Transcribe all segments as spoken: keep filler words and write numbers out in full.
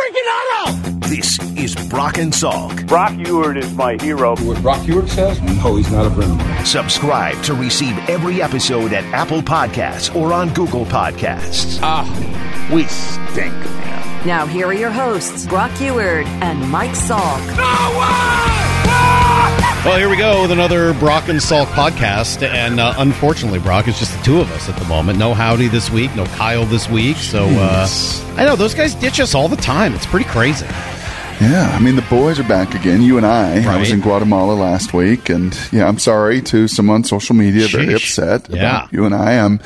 freaking auto! This is Brock and Salk. Brock Ewert is my hero. What Brock Ewert says? No, he's not a friend of mine. Subscribe to receive every episode at Apple Podcasts or on Google Podcasts. Ah, we stink, man. Now here are your hosts, Brock Ewert and Mike Salk. No way! Well, here we go with another Brock and Salk podcast, and uh, unfortunately, Brock, it's just the two of us at the moment. No Howdy this week, no Kyle this week, so uh, I know, those guys ditch us all the time. It's pretty crazy. Yeah, I mean, the boys are back again, you and I. Right. I was in Guatemala last week, and yeah, I'm sorry to someone on social media, very Sheesh. upset Yeah. about you and I. I'm,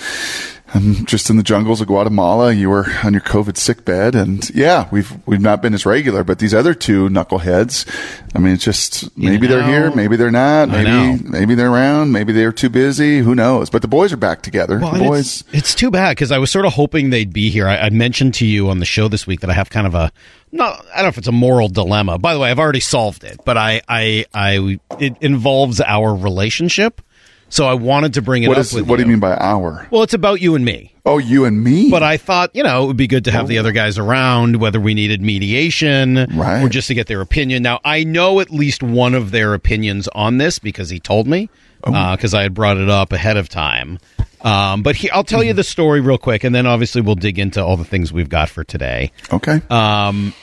I'm just in the jungles of Guatemala. You were on your COVID sick bed, and yeah, we've we've not been as regular, but these other two knuckleheads, I mean, it's just, maybe You they're know, here, maybe they're not, I know. maybe maybe they're around, maybe they're too busy, who knows? But the boys are back together. Well, the and boys... It's, it's too bad, because I was sort of hoping they'd be here. I, I mentioned to you on the show this week that I have kind of a, not, I don't know if it's a moral dilemma. By the way, I've already solved it, but I, I, I it involves our relationship. So I wanted to bring it What up is? with What you. do you mean by our? Well, it's about you and me. Oh, you and me? But I thought, you know, it would be good to have the other guys around, whether we needed mediation Right. or just to get their opinion. Now, I know at least one of their opinions on this because he told me, because I had brought it up ahead of time. Um, but he, I'll tell you the story real quick, and then obviously we'll dig into all the things we've got for today. Okay. Um,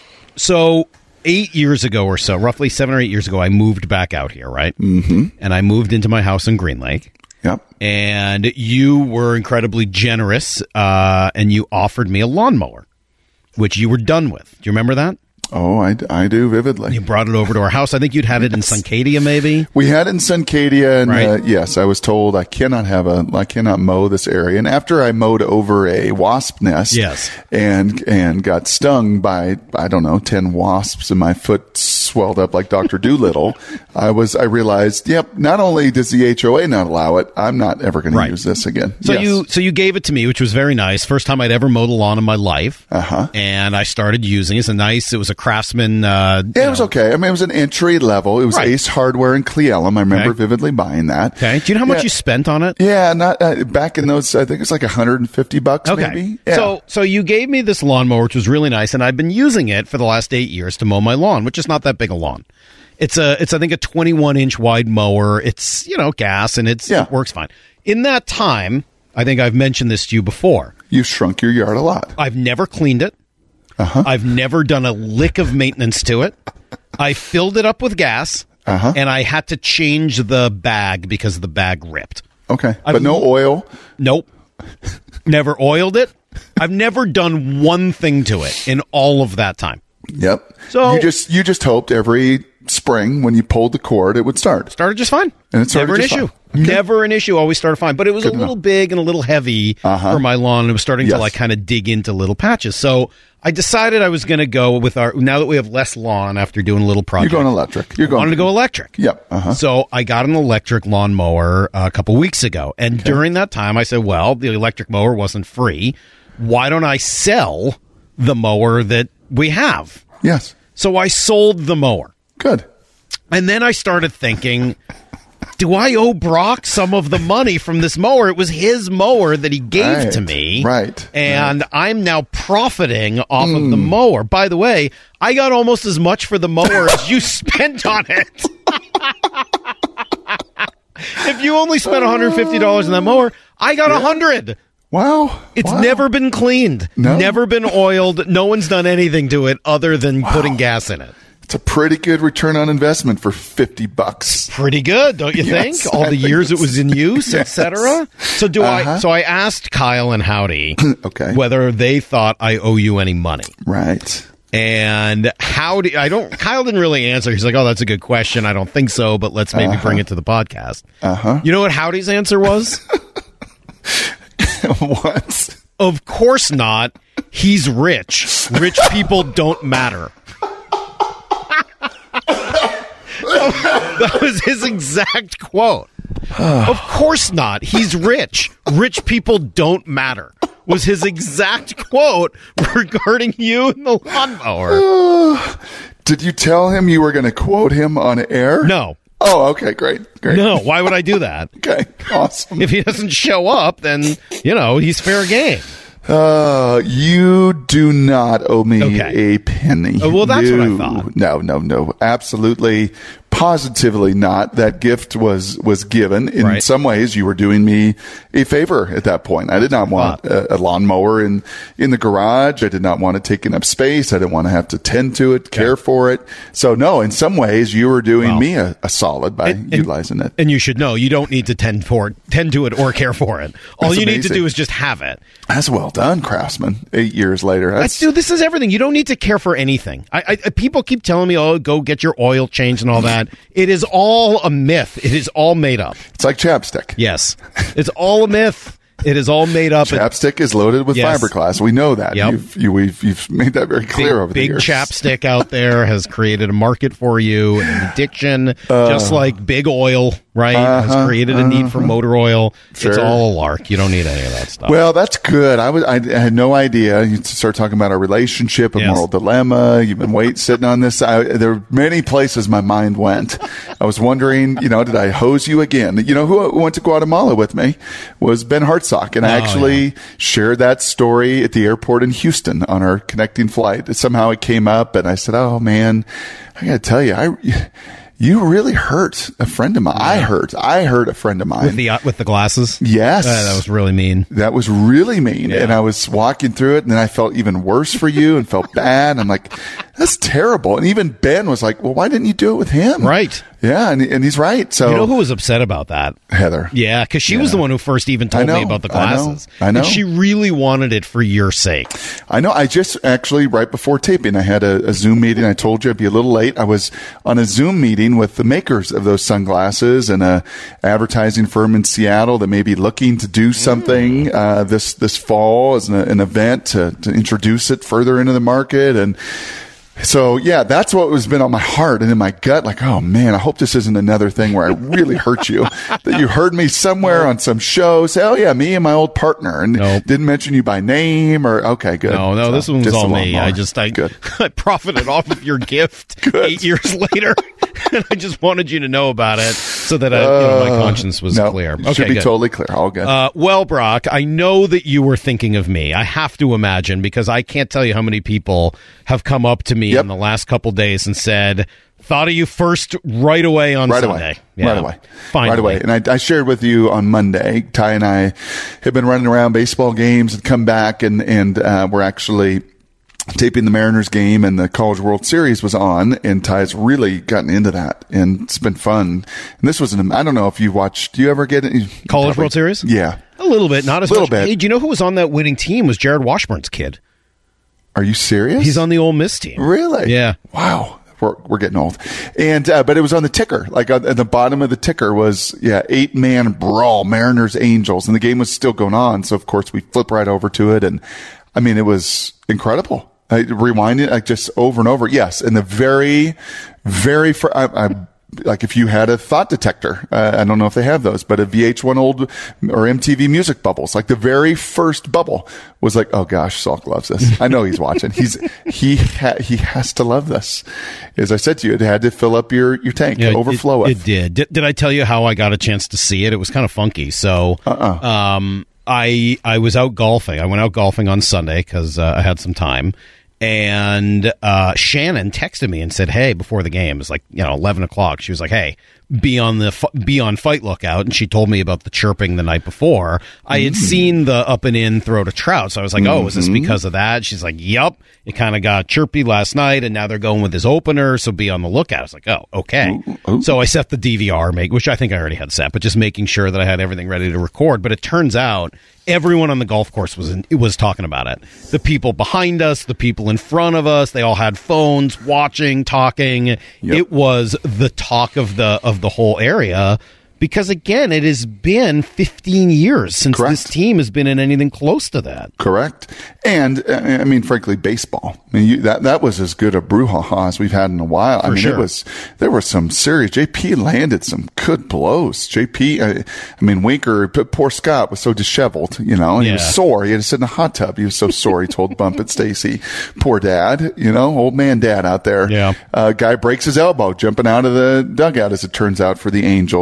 so eight years ago or so, roughly seven or eight years ago, I moved back out here, right? Mm-hmm. And I moved into my house in Green Lake. Yep. And you were incredibly generous, uh, and you offered me a lawnmower, which you were done with. Do you remember that? Oh, I, I do vividly. You brought it over to our house. I think you'd had it in Suncadia, maybe. We had it in Suncadia, and Right. uh, yes, I was told I cannot have a, I cannot mow this area. And after I mowed over a wasp nest, Yes. and and got stung by I don't know ten wasps, and my foot swelled up like Doctor Doolittle, I was I realized, yep, not only does the H O A not allow it, I'm not ever going Right. to use this again. So Yes. you so you gave it to me, which was very nice. First time I'd ever mowed a lawn in my life. Uh-huh. And I started using it. It's a nice. It was a Craftsman. Uh, Yeah, you it was know. okay. I mean, it was an entry level. It was Right. Ace Hardware in Cle Elum. I remember Okay. vividly buying that. Okay. Do you know how much Yeah. you spent on it? Yeah, not uh, back in those. I think it's like one hundred fifty bucks, Okay. maybe. Yeah. So so you gave me this lawnmower, which was really nice, and I've been using it for the last eight years to mow my lawn, which is not that big a lawn. It's a it's I think a twenty-one inch wide mower. It's, you know, gas, and it's Yeah. it works fine. In that time, I think I've mentioned this to you before. You've shrunk your yard a lot. I've never cleaned it. Uh-huh. I've never done a lick of maintenance to it. I filled it up with gas, Uh-huh. and I had to change the bag because the bag ripped. Okay. I've- But no oil. Nope. Never oiled it. I've never done one thing to it in all of that time. Yep. So- you just you just hoped every spring when you pulled the cord it would start. Started just fine. And it started Never an just issue. fine. Okay. Never an issue. Always started fine. But it was Good a to little know. big and a little heavy Uh-huh. for my lawn. And it was starting Yes. to like kind of dig into little patches. So I decided I was going to go with our, now that we have less lawn after doing a little project. You're going electric. You're I going wanted to go electric. Yep. Uh-huh. So I got an electric lawnmower uh, a couple weeks ago. And during that time, I said, well, the electric mower wasn't free. Why don't I sell the mower that we have? Yes. So I sold the mower. Good. And then I started thinking, do I owe Brock some of the money from this mower? It was his mower that he gave Right, to me. right, And I'm now profiting off of the Hmm. mower. By the way, I got almost as much for the mower as you spent on it. If you only spent one hundred fifty dollars on that mower, I got one hundred dollars. Wow. It's Wow. never been cleaned, No. never been oiled. No one's done anything to it other than putting gas in it. It's a pretty good return on investment for fifty bucks. Pretty good, don't you Yes, think? All I the think years it it's- was in use, Yes. et cetera. So do Uh-huh. I? So I asked Kyle and Howdy, Okay. whether they thought I owe you any money. Right. And Howdy, I don't. Kyle didn't really answer. He's like, "Oh, that's a good question. I don't think so, but let's maybe bring it to the podcast." Uh huh. You know what Howdy's answer was? What? Of course not. He's rich. Rich people don't matter. That was his exact quote. Of course not. He's rich. Rich people don't matter. Was his exact quote regarding you and the lawnmower. Did you tell him you were going to quote him on air? No. Oh, okay, great, great. No. Why would I do that? Okay, awesome. If he doesn't show up, then, you know, he's fair game. Uh, you do not owe me Okay. a penny. Oh, well, that's no, what I thought. No, no, no. Absolutely, positively not. That gift was was given. In Right. some ways, you were doing me a favor at that point. I did not want a, a lawnmower in, in the garage. I did not want it taking up space. I didn't want to have to tend to it, care for it. So, no, in some ways, you were doing Well, me a, a solid by and- utilizing it. And you should know you don't need to tend for it, tend to it or care for it. All That's you need to amazing. do is just have it. That's well done, Craftsman. Eight years later. That's, That's, dude, this is everything. You don't need to care for anything. I, I people keep telling me, "Oh, go get your oil changed and all that." It is all a myth. It is all made up. it's like chapstick. Yes, it's all a myth. It is all made up. Chapstick is loaded with Yes. fiberglass. We know that. Yep. You've, you, we've, you've made that very clear big, over the big years. chapstick out there has created a market for you, an addiction, just like big oil, right? has Uh-huh, created a need for motor oil. It's Sure. all a lark. You don't need any of that stuff. Well, that's good. I was. I, I had no idea. You start talking about our relationship, a Yes. moral dilemma. You've been wait sitting on this. I, there were many places my mind went. I was wondering, you know, did I hose you again? You know, who went to Guatemala with me was Ben Hartsock, and I Oh, actually yeah. shared that story at the airport in Houston on our connecting flight. Somehow it came up, and I said, "Oh man, I got to tell you, I." You really hurt a friend of mine. I hurt. I hurt a friend of mine. with the uh, with the glasses, Yes. Uh, that was really mean. That was really mean. Yeah. And I was walking through it, and then I felt even worse for you and felt bad. I'm like, that's terrible. And even Ben was like, well, why didn't you do it with him? Right. Yeah. And, and he's right. So, You know who was upset about that? Heather. Yeah, because she was the one who first even told I know, me about the I know, glasses. I know. And she really wanted it for your sake. I know. I just actually, right before taping, I had a, a Zoom meeting. I told you I'd be a little late. I was on a Zoom meeting with the makers of those sunglasses and a advertising firm in Seattle that may be looking to do something Mm. uh, this this fall as an, an event to, to introduce it further into the market. And so, yeah, that's what was been on my heart and in my gut. Like, oh man, I hope this isn't another thing where I really hurt you. That you heard me somewhere on some show say, oh yeah, me and my old partner, and Nope. didn't mention you by name or okay, good. No, no, So, this one was just all a me. lawnmower. I just I, Good. I profited off of your gift eight years later, and I just wanted you to know about it so that I, you know, my conscience was no, clear. it should be good. totally clear. All good. Uh, well, Brock, I know that you were thinking of me. I have to imagine because I can't tell you how many people have come up to me Yep. in the last couple days and said, "Thought of you first right away on right Sunday." away. Yeah. Right away. Finally. Right away. And I, I shared with you on Monday, Ty and I have been running around baseball games and come back and, and, uh, we're actually taping the Mariners game and the College World Series was on, and Ty's really gotten into that, and it's been fun. And this was an, I don't know if you watched, do you ever get it? College World Series? Yeah. A little bit, not as Little much. bit. Hey, do you know who was on that winning team? Was Jared Washburn's kid. Are you serious? He's on the Ole Miss team. Really? Yeah. Wow. We're, we're getting old. And, uh, but it was on the ticker. Like uh, at the bottom of the ticker was, yeah, eight man brawl, Mariners, Angels. And the game was still going on. So of course we flip right over to it. And I mean, it was incredible. I rewind it like just over and over. Yes. And the very, very, fir- I, I, like if you had a thought detector, uh, I don't know if they have those, but a V H one old or M T V music bubbles, like the very first bubble was like, oh gosh, Salk loves this. I know he's watching. He's, he, ha- he has to love this. As I said to you, it had to fill up your, your tank, Yeah, overflow it, it. it did. did. Did I tell you how I got a chance to see it? It was kind of funky. So, Uh-uh. um, I I was out golfing. I went out golfing on Sunday because uh, I had some time. And uh, Shannon texted me and said, "Hey, before the game, it was like you know eleven o'clock. She was like, "Hey, be on the f- be on Fight Lookout." And she told me about the chirping the night before. I had seen the up and in throw to Trout, so I was like, "Oh, is this because of that?" She's like, "Yup, it kind of got chirpy last night, and now they're going with his opener, so be on the lookout." I was like, "Oh, okay." Ooh, ooh. So I set the D V R, make which I think I already had set, but just making sure that I had everything ready to record. But it turns out everyone on the golf course was in, it was talking about it. The people behind us, the people in front of us, they all had phones, watching, talking. It was the talk of the of the whole area because again, it has been fifteen years since Correct. this team has been in anything close to that. Correct. And uh, I mean, frankly, baseball. I mean, you, that that was as good a brouhaha as we've had in a while. I mean, sure. it was there were some serious. J P landed some good blows. J P, I, I mean, Winker, p- poor Scott was so disheveled. You know, and he Yeah. was sore. He had to sit in a hot tub. He was so sore. He told Bump at Stacy, poor dad. You know, old man dad out there. Yeah. Uh, guy breaks his elbow jumping out of the dugout, as it turns out, for the Angels. So that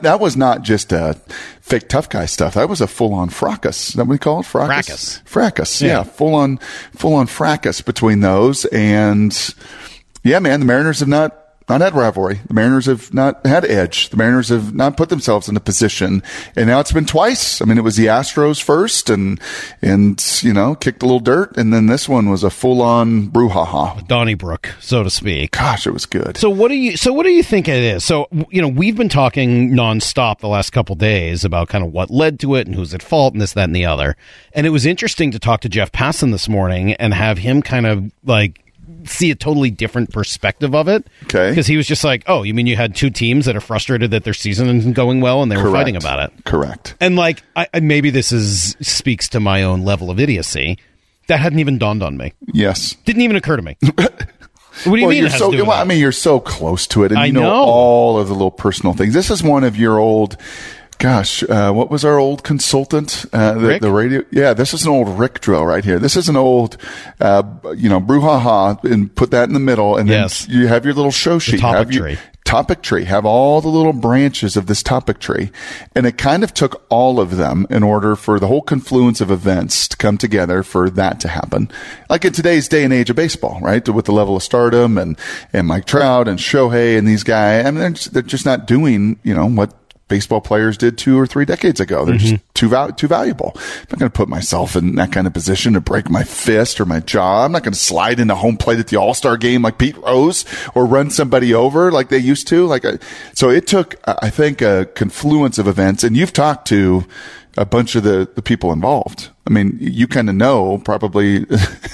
that was not just a fake tough guy stuff. That was a full on fracas. Is that what we call it? Fracas. Fracas. Fracas. Yeah. yeah full on, full on fracas between those. And yeah, man, the Mariners have not. Not had rivalry. The Mariners have not had edge. The Mariners have not put themselves in a position. And now it's been twice. I mean, it was the Astros first and, and, you know, kicked a little dirt. And then this one was a full on brouhaha. Donnybrook, so to speak. Gosh, it was good. So what do you, so what do you think it is? So, you know, we've been talking nonstop the last couple days about kind of what led to it and who's at fault and this, that, and the other. And it was interesting to talk to Jeff Passan this morning and have him kind of like, see a totally different perspective of it. Okay. Because he was just like, oh, you mean you had two teams that are frustrated that their season isn't going well and they Correct. were fighting about it? Correct. And like, I, I- maybe this is speaks to my own level of idiocy. That hadn't even dawned on me. Yes. Didn't even occur to me. What do you well, mean? You're It has so, to do with well, I it? mean, you're so close to it, and I you know, know. all of the little personal things. This is one of your old. Gosh, uh, what was our old consultant? Uh, the, Rick? the radio. Yeah, this is an old Rick drill right here. This is an old, uh, you know, brouhaha, and put that in the middle, and then Yes. you have your little show sheet. topic have your, tree. Topic tree. Have all the little branches of this topic tree, and it kind of took all of them in order for the whole confluence of events to come together for that to happen. Like in today's day and age of baseball, right? With the level of stardom and and Mike Trout and Shohei and these guys. I mean, they're just, they're just not doing, you know, what baseball players did two or three decades ago. They're Mm-hmm. just too val- too valuable. I'm not going to put myself in that kind of position to break my fist or my jaw. I'm not going to slide into home plate at the All-Star game like Pete Rose or run somebody over like they used to. Like, I, so it took, I think, a confluence of events. And you've talked to a bunch of the, the people involved. I mean, you kind of know probably.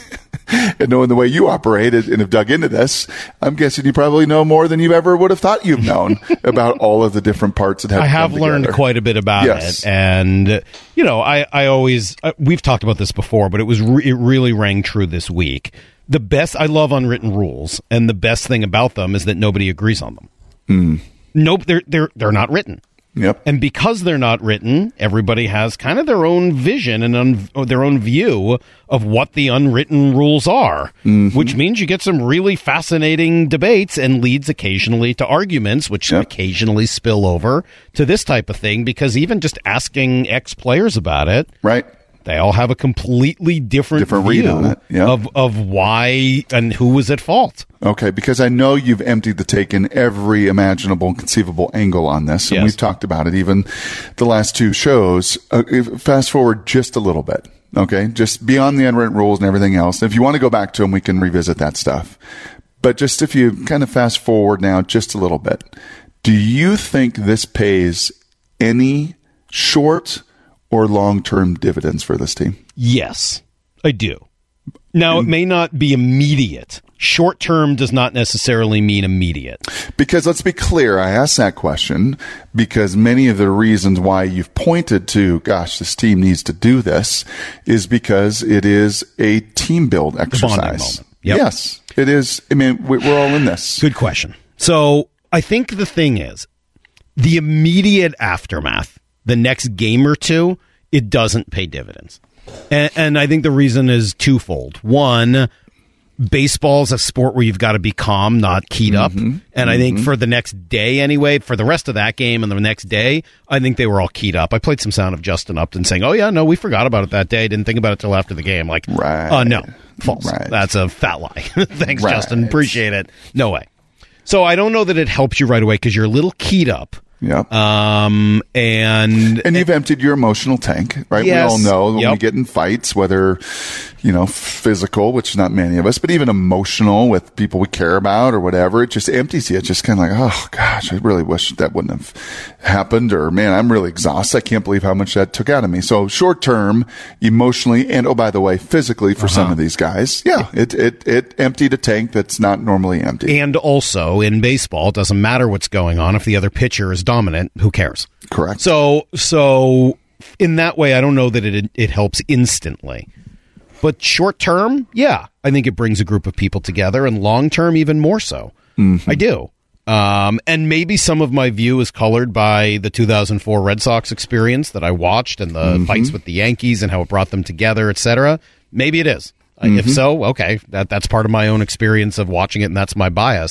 And knowing the way you operate and have dug into this, I'm guessing you probably know more than you ever would have thought you've known about all of the different parts that have I to have come learned together. quite a bit about Yes. it, and you know, I I always uh, we've talked about this before, but it was re- it really rang true this week. The best I love unwritten rules, and the best thing about them is that nobody agrees on them. Mm. Nope, they're they're they're not written. Yep. And because they're not written, everybody has kind of their own vision and un- or their own view of what the unwritten rules are, Mm-hmm. which means you get some really fascinating debates and leads occasionally to arguments, which Yep. occasionally spill over to this type of thing, because even just asking ex-players about it, Right. they all have a completely different, Different read view on it. Yep. of, of why and who was at fault. Okay, because I know you've emptied the take in every imaginable and conceivable angle on this, and Yes. we've talked about it even the last two shows. Uh, if- fast forward just a little bit, okay? Just beyond the unwritten rules and everything else. If you want to go back to them, we can revisit that stuff. But just if you kind of fast forward now just a little bit, do you think this pays any short or long-term dividends for this team? Yes, I do. Now, it may not be immediate. Short term does not necessarily mean immediate. Because let's be clear, I asked that question because many of the reasons why you've pointed to, gosh, this team needs to do this, is because it is a team build exercise. moment. Yep. Yes, it is. I mean, we- we're all in this. Good question. So I think the thing is, the immediate aftermath, the next game or two, it doesn't pay dividends. And, and I think the reason is twofold. One, baseball's a sport where you've got to be calm, not keyed up. Mm-hmm. And I think for the next day anyway, for the rest of that game and the next day, I think they were all keyed up. I played some sound of Justin Upton saying, oh, yeah, no, we forgot about it that day. Didn't think about it till after the game. Like, Right. uh, no, false. Right. That's a fat lie. Thanks, Right. Justin. Appreciate it. No way. So I don't know that it helps you right away because you're a little keyed up. Yep. Um, and And you've emptied your emotional tank, right? Yes. We all know when Yep. we get in fights, whether, you know, physical, which is not many of us, but even emotional with people we care about or whatever, it just empties you. It's just kind of like, oh, gosh, I really wish that wouldn't have happened. Or, man, I'm really exhausted. I can't believe how much that took out of me. So short term, emotionally, and, oh, by the way, physically for some of these guys, yeah, it, it, it emptied a tank that's not normally empty. and also in baseball, it doesn't matter what's going on. If the other pitcher is dominant, who cares? Correct. So, so in that way, I don't know that it it helps instantly. But short term, yeah, I think it brings a group of people together, and long term, even more so. I do. Um, and maybe some of my view is colored by the two thousand four Red Sox experience that I watched and the fights with the Yankees and how it brought them together, et cetera. Maybe it is. Uh, If so, okay, that that's part of my own experience of watching it, and that's my bias.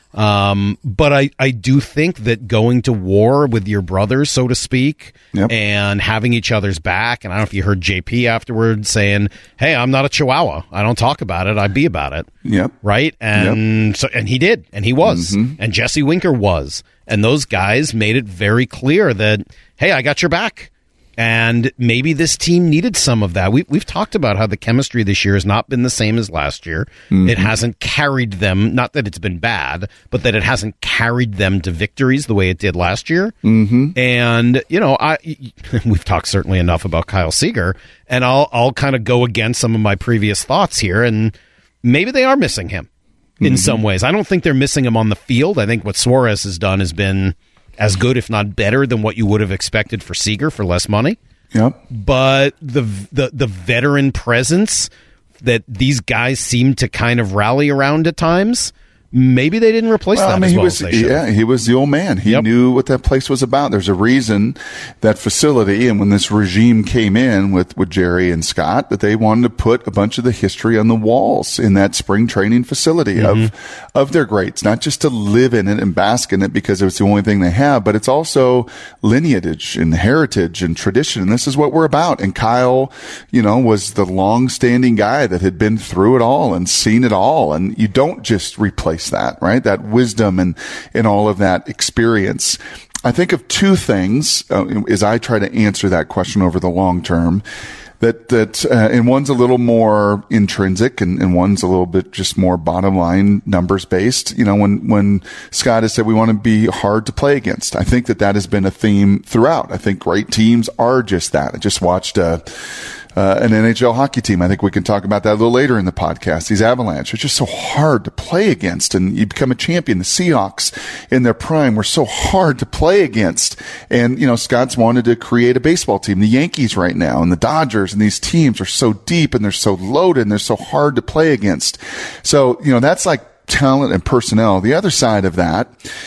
Um, but I, I do think that going to war with your brothers, so to speak, yep. and having each other's back, and I don't know if you heard J P afterwards saying, hey, I'm not a Chihuahua. I don't talk about it. I be about it. Yep. Right? And yep. so, and he did, and he was, mm-hmm. and Jesse Winker was, and those guys made it very clear that, hey, I got your back. And maybe this team needed some of that. We, we've talked about how the chemistry this year has not been the same as last year. Mm-hmm. It hasn't carried them, not that it's been bad, but that it hasn't carried them to victories the way it did last year. Mm-hmm. And, you know, I we've talked certainly enough about Kyle Seager, and I'll, I'll kind of go against some of my previous thoughts here, and maybe they are missing him in mm-hmm. some ways. I don't think they're missing him on the field. I think what Suarez has done has been as good, if not better, than what you would have expected for Seager for less money. Yep. But the the the veteran presence that these guys seem to kind of rally around at times, maybe they didn't replace well, that I mean, as he well was, as they should. Yeah, he was the old man. He yep. knew what that place was about. There's a reason that facility, and when this regime came in with, with Jerry and Scott, that they wanted to put a bunch of the history on the walls in that spring training facility mm-hmm. of of their greats, not just to live in it and bask in it because it's the only thing they have, but it's also lineage and heritage and tradition. And this is what we're about. And Kyle, you know, was the long-standing guy that had been through it all and seen it all. And you don't just replace that, right? That wisdom and, and all of that experience. I think of two things uh, as I try to answer that question over the long term. That, that, uh, and one's a little more intrinsic and, and one's a little bit just more bottom line numbers based. You know, when, when Scott has said we want to be hard to play against, I think that that has been a theme throughout. I think great teams are just that. I just watched, uh, Uh, an N H L hockey team. I think we can talk about that a little later in the podcast. These Avalanche are just so hard to play against, and you become a champion. The Seahawks in their prime were so hard to play against. And, you know, Scott's wanted to create a baseball team. The Yankees right now and the Dodgers and these teams are so deep and they're so loaded and they're so hard to play against. So, you know, that's like talent and personnel. The other side of that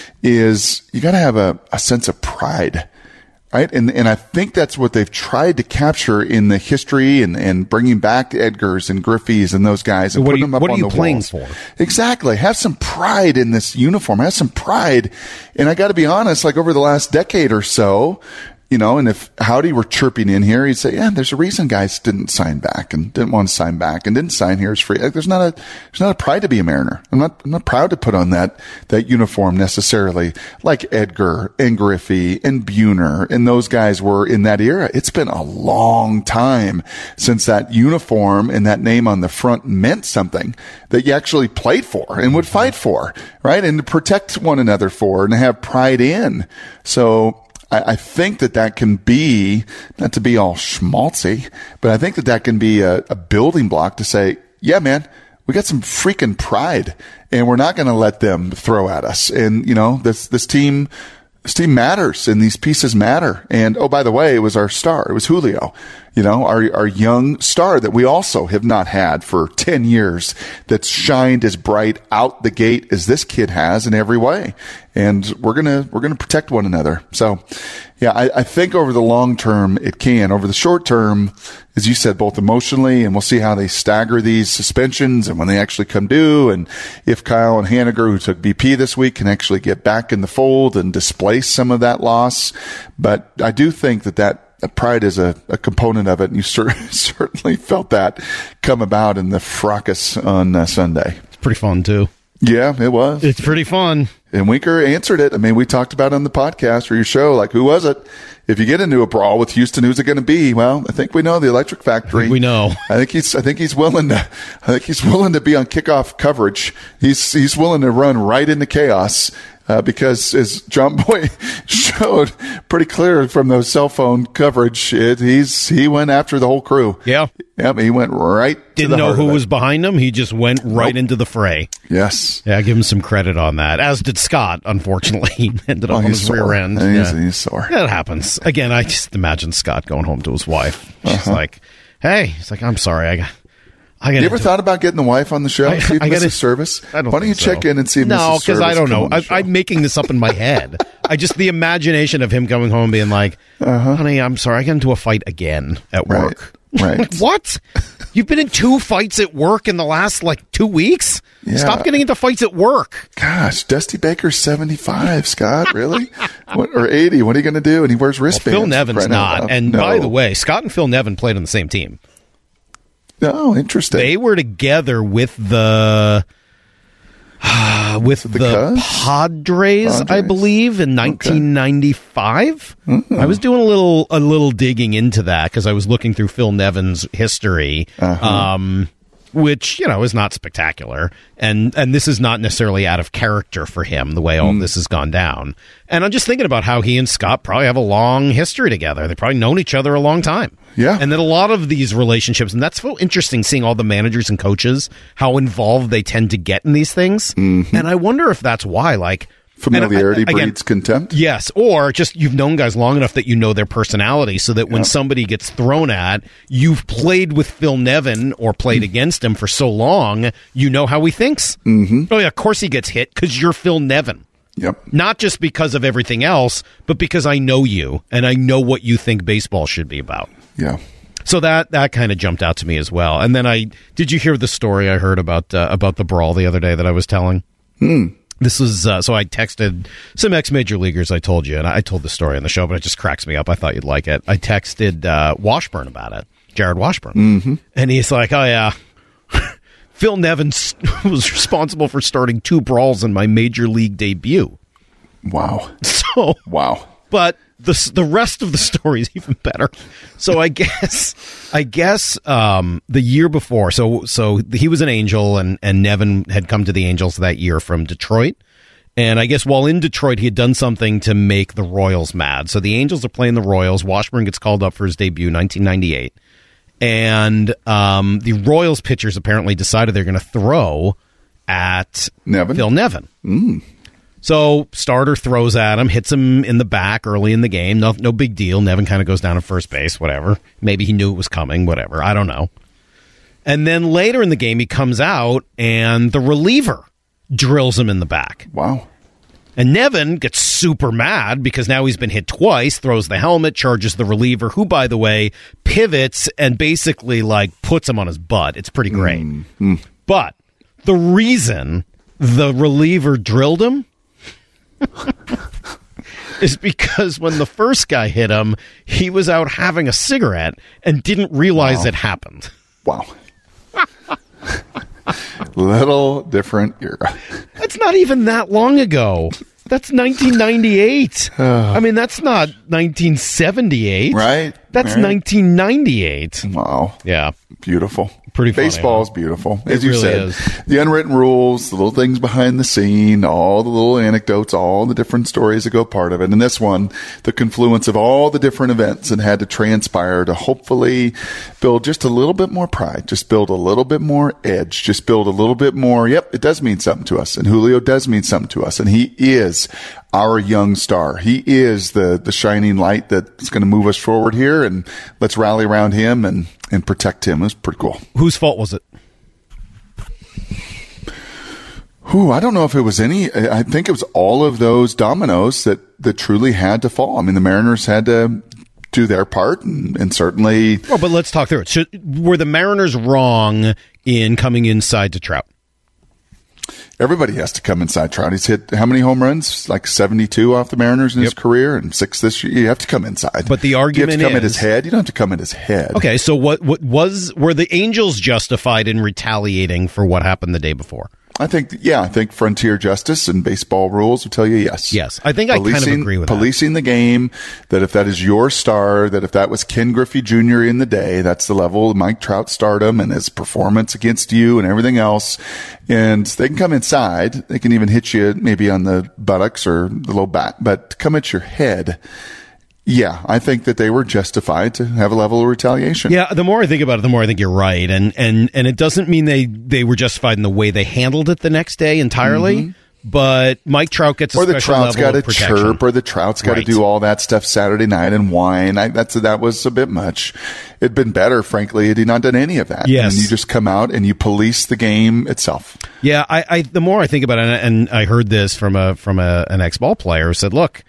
is you got to have a, a sense of pride. Right. And, and I think that's what they've tried to capture in the history and, and bringing back Edgars and Griffey's and those guys and so putting them up what on are the you playing walls. For? Exactly. Have some pride in this uniform. Have some pride. And I got to be honest, like over the last decade or so, you know, and if Howdy were chirping in here, he'd say, yeah, there's a reason guys didn't sign back and didn't want to sign back and didn't sign here as free. Like, there's not a, there's not a pride to be a Mariner. I'm not, I'm not proud to put on that, that uniform necessarily, like Edgar and Griffey and Buhner and those guys were in that era. It's been a long time since that uniform and that name on the front meant something that you actually played for and would fight for, right? And to protect one another for and to have pride in. So, I think that that can be, not to be all schmaltzy, but I think that that can be a, a building block to say, yeah, man, we got some freaking pride and we're not going to let them throw at us. And, you know, this, this team, this team matters and these pieces matter. And, oh, by the way, it was our star. It was Julio, you know, our, our young star that we also have not had for ten years that's shined as bright out the gate as this kid has in every way. And we're going to, we're going to protect one another. So yeah, I, I think over the long term it can. Over the short term, as you said, both emotionally, and we'll see how they stagger these suspensions and when they actually come due. And if Kyle and Haniger, who took B P this week, can actually get back in the fold and displace some of that loss. But I do think that that, pride is a, a component of it, and you cer- certainly felt that come about in the fracas on uh, Sunday. It's pretty fun, too. Yeah, it was. It's pretty fun. And Winker answered it. I mean, we talked about it on the podcast or your show, like, who was it? If you get into a brawl with Houston, who's it going to be? Well, I think we know the Electric Factory. I think we know. I think he's. I think he's willing to. I think he's willing to be on kickoff coverage. He's. He's willing to run right into chaos. Uh, because as John Boy showed pretty clear from those cell phone coverage, it, he's he went after the whole crew. Yeah. Yep, he went right to Didn't the know heart who of it. was behind him. He just went right Nope. into the fray. Yes. Yeah, I give him some credit on that, as did Scott, unfortunately. He ended up Oh, on he's his sore. rear end. He's, Yeah. he's sore. That happens. Again, I just imagine Scott going home to his wife. She's Uh-huh. like, hey, he's like, I'm sorry, I got... I You gotta ever do- thought about getting the wife on the show? I- see if I gotta- Missus Service? I don't Why don't you think so. check in and see if No, Missus because Service I don't come know. on the I, show? I'm making this up in my head. I just, the imagination of him coming home being like, Uh-huh. honey, I'm sorry, I got into a fight again at Right. work. Right. Like, what? You've been in two fights at work in the last, like, two weeks? Yeah. Stop getting into fights at work. Gosh, Dusty Baker's seventy-five, Scott, really? What, or eighty, what are you going to do? And he wears wristbands. Well, Phil Nevin's right not. now. And no. by the way, Scott and Phil Nevin played on the same team. Oh, interesting. They were together with the... Uh, with the the, Padres, Padres, I believe, in nineteen ninety-five. Okay. Mm-hmm. I was doing a little a little digging into that because I was looking through Phil Nevin's history, uh-huh. um, which you know is not spectacular, and and this is not necessarily out of character for him the way all mm. this has gone down. And I'm just thinking about how he and Scott probably have a long history together. They've probably known each other a long time. Yeah. And that a lot of these relationships, and that's so interesting seeing all the managers and coaches, how involved they tend to get in these things. Mm-hmm. And I wonder if that's why, like... Familiarity I, again, breeds contempt? Yes, or just you've known guys long enough that you know their personality so that when yeah. somebody gets thrown at, you've played with Phil Nevin or played mm-hmm. against him for so long, you know how he thinks. Mm-hmm. Oh, yeah, of course he gets hit because you're Phil Nevin. Yep. Not just because of everything else, but because I know you and I know what you think baseball should be about. Yeah. So that that kind of jumped out to me as well. And then I did you hear the story I heard about uh, about the brawl the other day that I was telling? Hmm. This was uh, so I texted some ex-major leaguers. I told you, and I told the story on the show, but it just cracks me up. I thought you'd like it. I texted uh, Washburn about it, Jared Washburn, mm-hmm. and he's like, "Oh yeah." Phil Nevin was responsible for starting two brawls in my major league debut. Wow. So wow. But the the rest of the story is even better. So I guess I guess um, the year before, so so he was an Angel, and and Nevin had come to the Angels that year from Detroit. And I guess while in Detroit, he had done something to make the Royals mad. So the Angels are playing the Royals. Washburn gets called up for his debut, nineteen ninety-eight. And um, the Royals pitchers apparently decided they're going to throw at Nevin? Phil Nevin. Mm. So starter throws at him, hits him in the back early in the game. No, no big deal. Nevin kind of goes down at first base, whatever. Maybe he knew it was coming, whatever. I don't know. And then later in the game, he comes out, and the reliever drills him in the back. Wow. And Nevin gets super mad because now he's been hit twice, throws the helmet, charges the reliever, who, by the way, pivots and basically, like, puts him on his butt. It's pretty great. Mm-hmm. But the reason the reliever drilled him is because when the first guy hit him, he was out having a cigarette and didn't realize wow. it happened. Wow. Little different era. That's not even that long ago. That's nineteen ninety-eight. I mean, that's not nineteen seventy-eight. Right. That's right. nineteen ninety-eight. Wow. Yeah. Beautiful. Pretty funny. Baseball is beautiful. As it you really said, is. The unwritten rules, the little things behind the scene, all the little anecdotes, all the different stories that go part of it. And this one, the confluence of all the different events that had to transpire to hopefully build just a little bit more pride, just build a little bit more edge, just build a little bit more. Yep, it does mean something to us. And Julio does mean something to us. And he is our young star. He is the, the shining light that's going to move us forward here. And let's rally around him and, and protect him. It was pretty cool. Whose fault was it? Who I don't know if it was any. I think it was all of those dominoes that, that truly had to fall. I mean, the Mariners had to do their part, and, and certainly. Well, but let's talk through it. Should, were the Mariners wrong in coming inside to Trout? Everybody has to come inside Trout. He's hit how many home runs? Like seventy-two off the Mariners in yep. his career, and six this year. You have to come inside. But the argument you have to come is, at his head. You don't have to come at his head. Okay, so what? What was? Were the Angels justified in retaliating for what happened the day before? I think, yeah, I think frontier justice and baseball rules will tell you yes. Yes, I think policing, I kind of agree with policing that. the game, that if that is your star, that if that was Ken Griffey Junior in the day, that's the level of Mike Trout stardom and his performance against you and everything else. And they can come inside. They can even hit you maybe on the buttocks or the low back, but to come at your head, yeah, I think that they were justified to have a level of retaliation. Yeah, the more I think about it, the more I think you're right. And and, and it doesn't mean they, they were justified in the way they handled it the next day entirely. Mm-hmm. But Mike Trout gets a or the special Trout's level got of to protection. chirp, or the Trout's got right. to do all that stuff Saturday night and whine. I, that's that was a bit much. It'd been better, frankly, had he not done any of that. Yes, and you just come out and you police the game itself. Yeah, I, I the more I think about it, and I heard this from a from a, an ex ball player who said, "Look,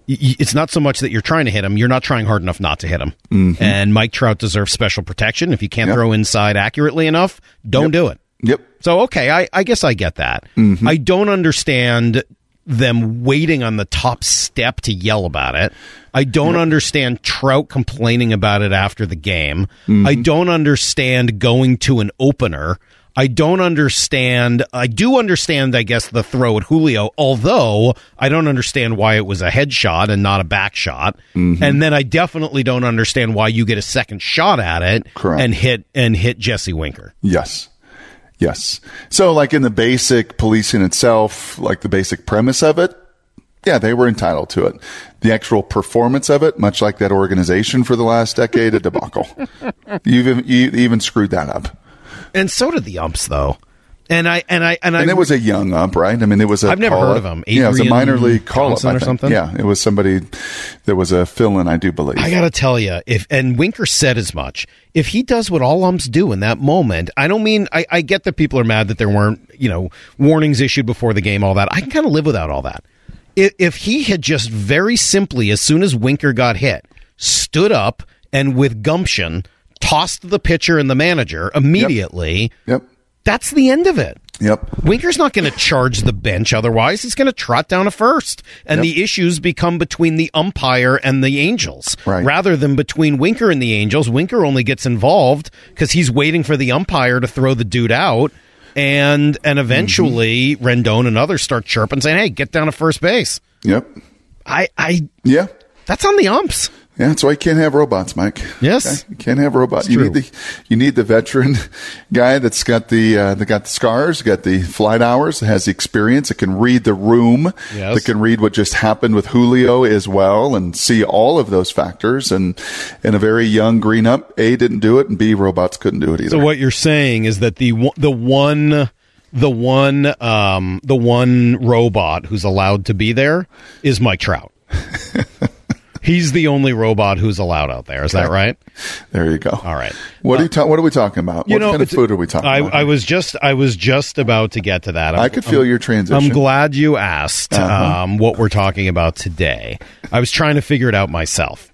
it's not so much that you're trying to hit him, you're not trying hard enough not to hit him. Mm-hmm. And Mike Trout deserves special protection. If you can't Yep. throw inside accurately enough, don't Yep. do it. Yep. So, okay, I, I guess I get that. Mm-hmm. I don't understand them waiting on the top step to yell about it. I don't yep. understand Trout complaining about it after the game. Mm-hmm. I don't understand going to an opener. I don't understand. I do understand, I guess, the throw at Julio, although I don't understand why it was a headshot and not a back shot. Mm-hmm. And then I definitely don't understand why you get a second shot at it Correct. and hit and hit Jesse Winker. Yes. Yes. So, like in the basic policing itself, like the basic premise of it, yeah, they were entitled to it. The actual performance of it, much like that organization for the last decade, a debacle. you even you even screwed that up. And so did the umps, though. And I and I and I and it was a young ump, right? I mean, it was a I've never call-up. heard of him. Adrian yeah, it was a minor league call up or something. Yeah, it was somebody. There was a fill-in, I do believe. I gotta tell you, if and Winker said as much. If he does what all umps do in that moment, I don't mean I, I get that people are mad that there weren't you know warnings issued before the game, all that. I can kind of live without all that. If, if he had just very simply, as soon as Winker got hit, stood up and with gumption tossed the pitcher and the manager immediately. Yep. Yep. That's the end of it. Yep. Winker's not going to charge the bench otherwise. He's going to trot down a first. And yep. the issues become between the umpire and the Angels. Right. Rather than between Winker and the Angels. Winker only gets involved because he's waiting for the umpire to throw the dude out. And and eventually mm-hmm. Rendon and others start chirping saying, hey, get down to first base. Yep. I I Yeah. That's on the umps. Yeah, that's why you can't have robots, Mike. Yes, okay? You can't have robots. It's you true. need the you need the veteran guy that's got the uh, that got the scars, got the flight hours, that has the experience, that can read the room, yes. that can read what just happened with Julio as well, and see all of those factors. And and a very young green up, A, didn't do it, and B, robots couldn't do it either. So what you're saying is that the the one the one um, the one robot who's allowed to be there is Mike Trout. He's the only robot who's allowed out there. Is okay. that right? There you go. All right. What uh, are you ta- What are we talking about? You what know, kind of food are we talking I, about? I was just I was just about to get to that. I'm, I could feel I'm, your transition. I'm glad you asked uh-huh. um, what we're talking about today. I was trying to figure it out myself.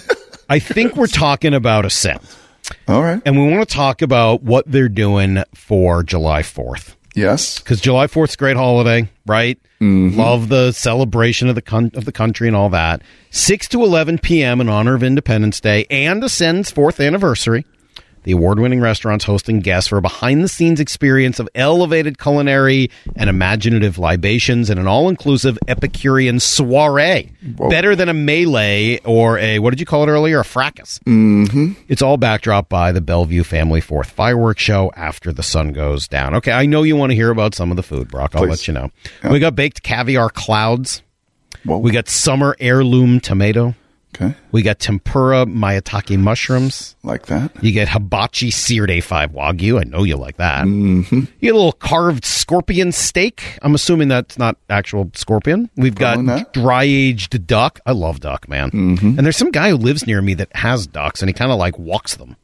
I think we're talking about Ascend. All right. And we want to talk about what they're doing for July fourth. Yes. Because July fourth is a great holiday, right? Mm-hmm. Love the celebration of the con- of the country and all that. six to eleven p.m. in honor of Independence Day and Ascend's fourth anniversary. The award-winning restaurant's hosting guests for a behind-the-scenes experience of elevated culinary and imaginative libations and an all-inclusive Epicurean soiree. Whoa. Better than a melee or a, what did you call it earlier, a fracas. Mm-hmm. It's all backdrop by the Bellevue Family Fourth Fireworks Show after the sun goes down. Okay, I know you want to hear about some of the food, Brock. I'll Please. let you know. Yeah. We got baked caviar clouds. Whoa. We got summer heirloom tomato. Okay. We got tempura maitake mushrooms. Like that. You get hibachi seared A five Wagyu. I know you like that. Mm-hmm. You get a little carved scorpion steak. I'm assuming that's not actual scorpion. We've got not. dry-aged duck. I love duck, man. Mm-hmm. And there's some guy who lives near me that has ducks, and he kind of like walks them.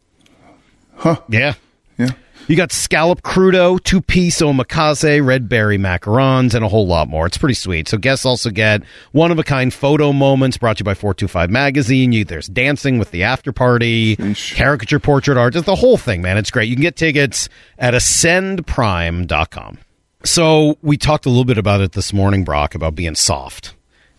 Huh. Yeah. Yeah. You got scallop crudo, two-piece omakase, red berry macarons, and a whole lot more. It's pretty sweet. So guests also get one-of-a-kind photo moments brought to you by four twenty-five Magazine. You, there's dancing with the after party, Sheesh. caricature portrait art, just the whole thing, man. It's great. You can get tickets at ascend prime dot com. So we talked a little bit about it this morning, Brock, about being soft.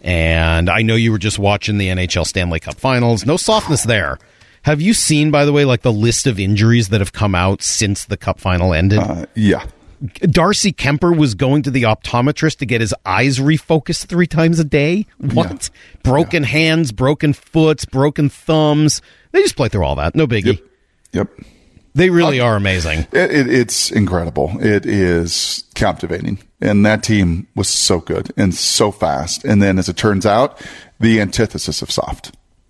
And I know you were just watching the N H L Stanley Cup Finals. No softness there. Have you seen, by the way, like the list of injuries that have come out since the Cup final ended? Uh, yeah. Darcy Kemper was going to the optometrist to get his eyes refocused three times a day. What? Yeah. Broken yeah. hands, broken foots, broken thumbs. They just play through all that. No biggie. Yep. yep. They really are amazing. It, it, it's incredible. It is captivating. And that team was so good and so fast. And then, as it turns out, the antithesis of soft.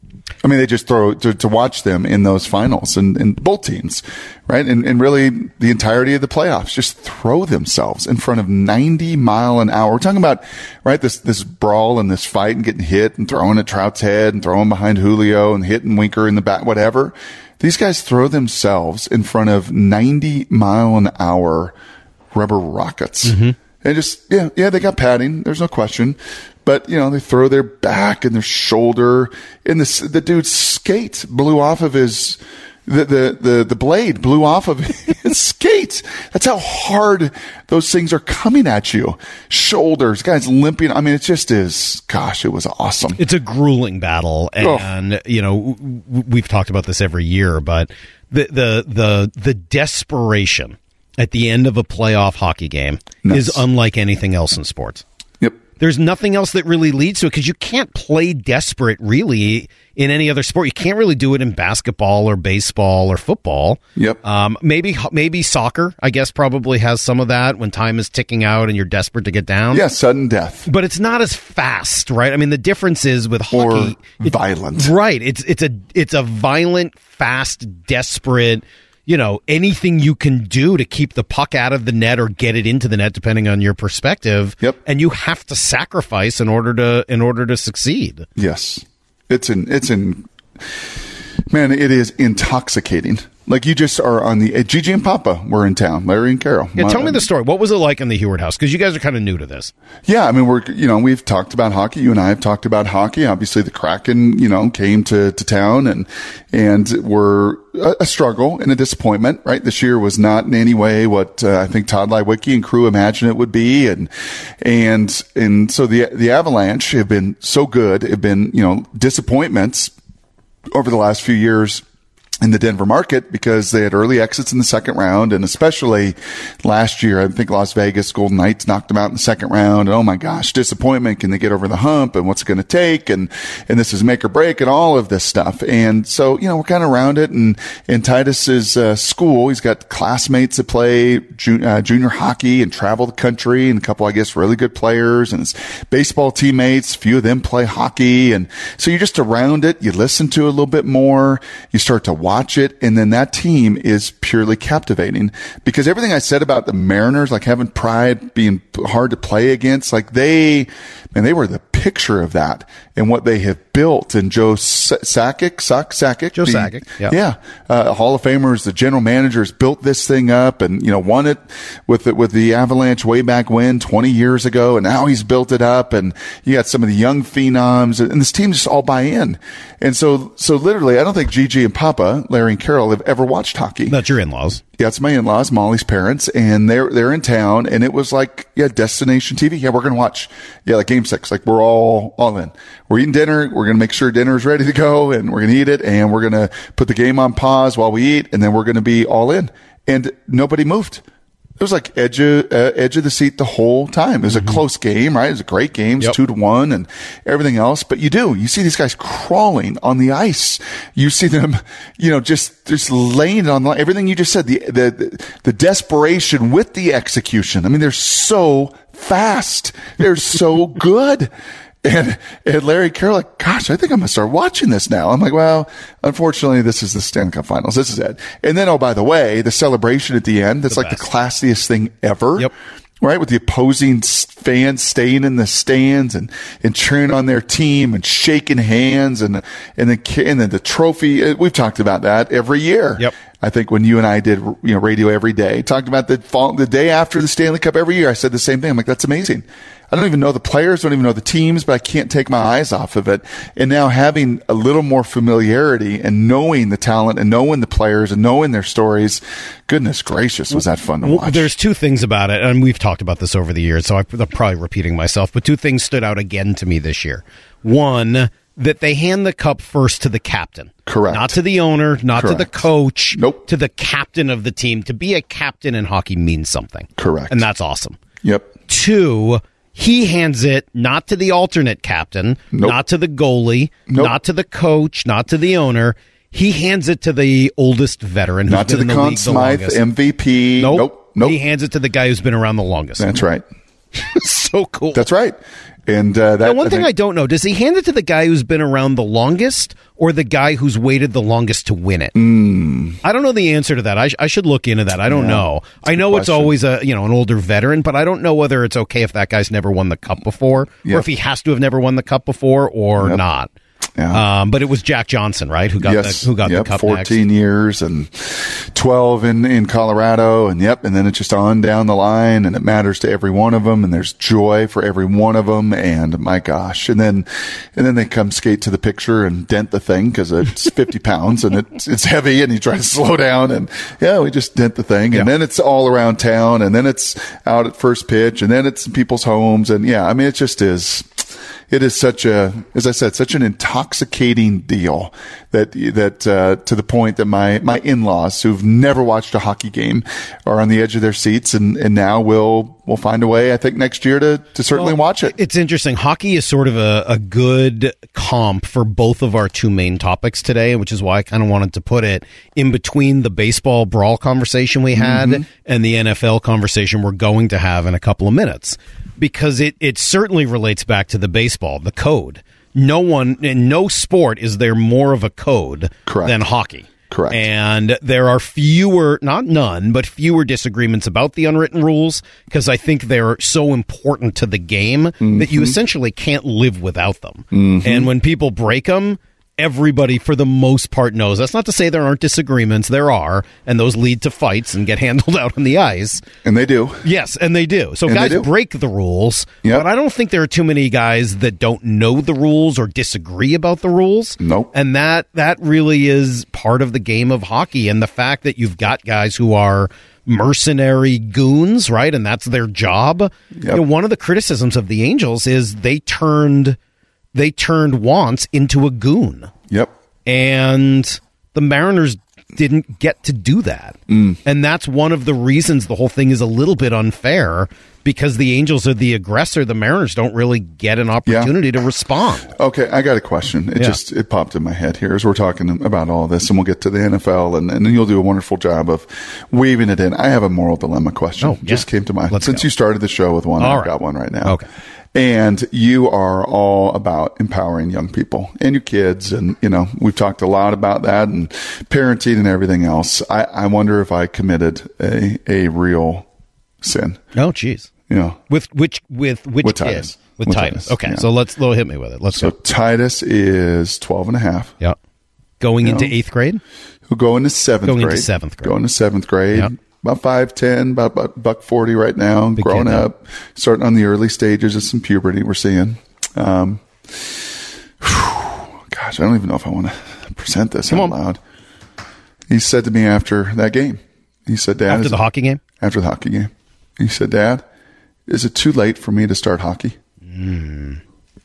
I mean, they just throw to, to watch them in those finals and, and both teams, right? And, and really the entirety of the playoffs just throw themselves in front of ninety mile an hour. We're talking about, right, this, this brawl and this fight and getting hit and throwing at Trout's head and throwing behind Julio and hitting Winker in the back, whatever. These guys throw themselves in front of ninety mile an hour rubber rockets. Mm-hmm. And just, yeah, yeah, they got padding. There's no question. But, you know, they throw their back and their shoulder, and the, the dude's skate blew off of his, the, the, the, the blade blew off of his skate. That's how hard those things are coming at you. Shoulders, guys limping. I mean, it just is, gosh, it was awesome. It's a grueling battle. And, oh. you know, we've talked about this every year, but the, the, the, the desperation at the end of a playoff hockey game nice. is unlike anything else in sports. Yep. There's nothing else that really leads to it because you can't play desperate really in any other sport. You can't really do it in basketball or baseball or football. Yep. Um, maybe maybe soccer, I guess, probably has some of that when time is ticking out and you're desperate to get down. Yeah, sudden death. But it's not as fast, right? I mean, the difference is with hockey, or violent. It, right. It's it's a it's a violent, fast, desperate. You know, anything you can do to keep the puck out of the net or get it into the net, depending on your perspective. Yep. And you have to sacrifice in order to in order to succeed. Yes, it's in it's in. Man, it is intoxicating. Like you just are on the uh, Gigi and Papa were in town. Larry and Carol. Yeah, tell me the story. What was it like in the Heward house? Because you guys are kind of new to this. Yeah, I mean, we're you know we've talked about hockey. You and I have talked about hockey. Obviously, the Kraken you know came to, to town and and were a, a struggle and a disappointment. Right, this year was not in any way what uh, I think Todd Leiweke and crew imagined it would be. And and and so the the Avalanche have been so good. Have been you know disappointments over the last few years in the Denver market because they had early exits in the second round. And especially last year, I think Las Vegas Golden Knights knocked them out in the second round. And oh my gosh, disappointment. Can they get over the hump and what's it going to take? And, and this is make or break and all of this stuff. And so, you know, we're kind of around it. And in Titus's uh, school, he's got classmates that play jun- uh, junior hockey and travel the country and a couple, I guess, really good players and his baseball teammates. A few of them play hockey. And so you're just around it. You listen to it a little bit more. You start to watch Watch it, and then that team is purely captivating because everything I said about the Mariners, like having pride, being hard to play against, like they, man, they were the picture of that and what they have built. And Joe Sakic, Sakic, Joe the, Sakic, yeah, yeah, uh, Hall of Famers, the general managers built this thing up, and you know won it with the, with the Avalanche way back when twenty years ago, and now he's built it up, and you got some of the young phenoms, and this team just all buy in. And so, so literally, I don't think Gigi and Papa, Larry and Carol, have ever watched hockey. That's your in-laws. Yeah, it's my in-laws, Molly's parents, and they're they're in town, and it was like, yeah, destination T V. Yeah, we're gonna watch, yeah, like Game Six. Like we're all all in. We're eating dinner. We're gonna make sure dinner is ready to go, and we're gonna eat it, and we're gonna put the game on pause while we eat, and then we're gonna be all in. And nobody moved. It was like edge of, uh, edge of the seat the whole time. It was mm-hmm. a close game, right? It was a great game. It's yep. two to one and everything else. But you do, you see these guys crawling on the ice. You see them, you know, just, just laying it on the, everything you just said, the, the, the desperation with the execution. I mean, they're so fast. They're so good. And, and Larry Carroll, like, gosh, I think I'm going to start watching this now. I'm like, well, unfortunately, this is the Stanley Cup Finals. This is it. And then, oh, by the way, the celebration at the end, that's the like best. The classiest thing ever. Yep. Right? With the opposing fans staying in the stands and, and cheering on their team and shaking hands and, and then, and then the trophy. We've talked about that every year. Yep. I think when you and I did, you know, radio every day, talked about the fall, the day after the Stanley Cup every year, I said the same thing. I'm like, that's amazing. I don't even know the players, don't even know the teams, but I can't take my eyes off of it. And now having a little more familiarity and knowing the talent and knowing the players and knowing their stories, goodness gracious, was that fun to watch. There's two things about it, and we've talked about this over the years, so I'm probably repeating myself, but two things stood out again to me this year. One, that they hand the cup first to the captain. Correct. Not to the owner, not Correct. To the coach. Nope. To the captain of the team. To be a captain in hockey means something. Correct. And that's awesome. Yep. Two, he hands it not to the alternate captain, nope. not to the goalie, nope. not to the coach, not to the owner. He hands it to the oldest veteran who's not been to in the the Conn league the Smythe longest. M V P. Nope. Nope. Nope. He hands it to the guy who's been around the longest. That's right. So cool. That's right. And uh, that now, one I thing think, I don't know, does he hand it to the guy who's been around the longest or the guy who's waited the longest to win it? Mm. I don't know the answer to that. I, sh- I should look into that. I don't yeah, know. I know it's always a you know an older veteran, but I don't know whether it's okay if that guy's never won the cup before yep. or if he has to have never won the cup before or yep. not. Yeah. Um, but it was Jack Johnson, right? Who got yes. the who got yep. the cup fourteen next. years and twelve in, in Colorado. And yep. And then it's just on down the line, and it matters to every one of them. And there's joy for every one of them. And my gosh. And then, and then they come skate to the picture and dent the thing because it's fifty pounds and it's, it's heavy, and you try to slow down, and yeah, we just dent the thing. And yeah. then it's all around town, and then it's out at first pitch, and then it's in people's homes. And yeah, I mean, it just is. It is such a, as I said, such an intoxicating deal that that uh, to the point that my my in-laws, who've never watched a hockey game, are on the edge of their seats, and, and now will will find a way, I think, next year to to certainly well, watch it. It's interesting. Hockey is sort of a, a good comp for both of our two main topics today, which is why I kind of wanted to put it in between the baseball brawl conversation we had mm-hmm. and the N F L conversation we're going to have in a couple of minutes. Because it, it certainly relates back to the baseball, the code. No one, in no sport is there more of a code Correct. than hockey. Correct. And there are fewer, not none, but fewer disagreements about the unwritten rules because I think they're so important to the game mm-hmm. that you essentially can't live without them. Mm-hmm. And when people break them, everybody, for the most part, knows. That's not to say there aren't disagreements. There are, and those lead to fights and get handled out on the ice. And they do. Yes, and they do. So and guys do. break the rules, yep. but I don't think there are too many guys that don't know the rules or disagree about the rules. Nope. And that that really is part of the game of hockey, and the fact that you've got guys who are mercenary goons, right, and that's their job. Yep. You know, one of the criticisms of the Angels is they turned... They turned Wantz into a goon. Yep. And the Mariners didn't get to do that. Mm. And that's one of the reasons the whole thing is a little bit unfair, because the Angels are the aggressor. The Mariners don't really get an opportunity yeah. to respond. Okay, I got a question. It yeah. just it popped in my head here as we're talking about all this, and we'll get to the N F L, and, and you'll do a wonderful job of weaving it in. I have a moral dilemma question. Oh, yeah. Just came to mind. Let's Since go. you started the show with one, all I've right. got one right now. Okay. And you are all about empowering young people and your kids. And, you know, we've talked a lot about that and parenting and everything else. I, I wonder if I committed a, a real sin. Oh, geez. You know, with which, with which with kid? Titus. With, with Titus. Titus. Okay. Yeah. So let's, let's hit me with it. Let's so go. Titus is twelve and a half. Yeah. Going you into know, eighth grade? Who go into seventh going grade. Going into seventh grade. Going to seventh grade. Yep. About five ten, about, about buck forty right now, Big growing kid, up, yeah. starting on the early stages of some puberty we're seeing. Um, whew, gosh, I don't even know if I want to present this Come out on. loud. He said to me after that game, he said, Dad. After the it, hockey game? After the hockey game. He said, Dad, is it too late for me to start hockey? Mm.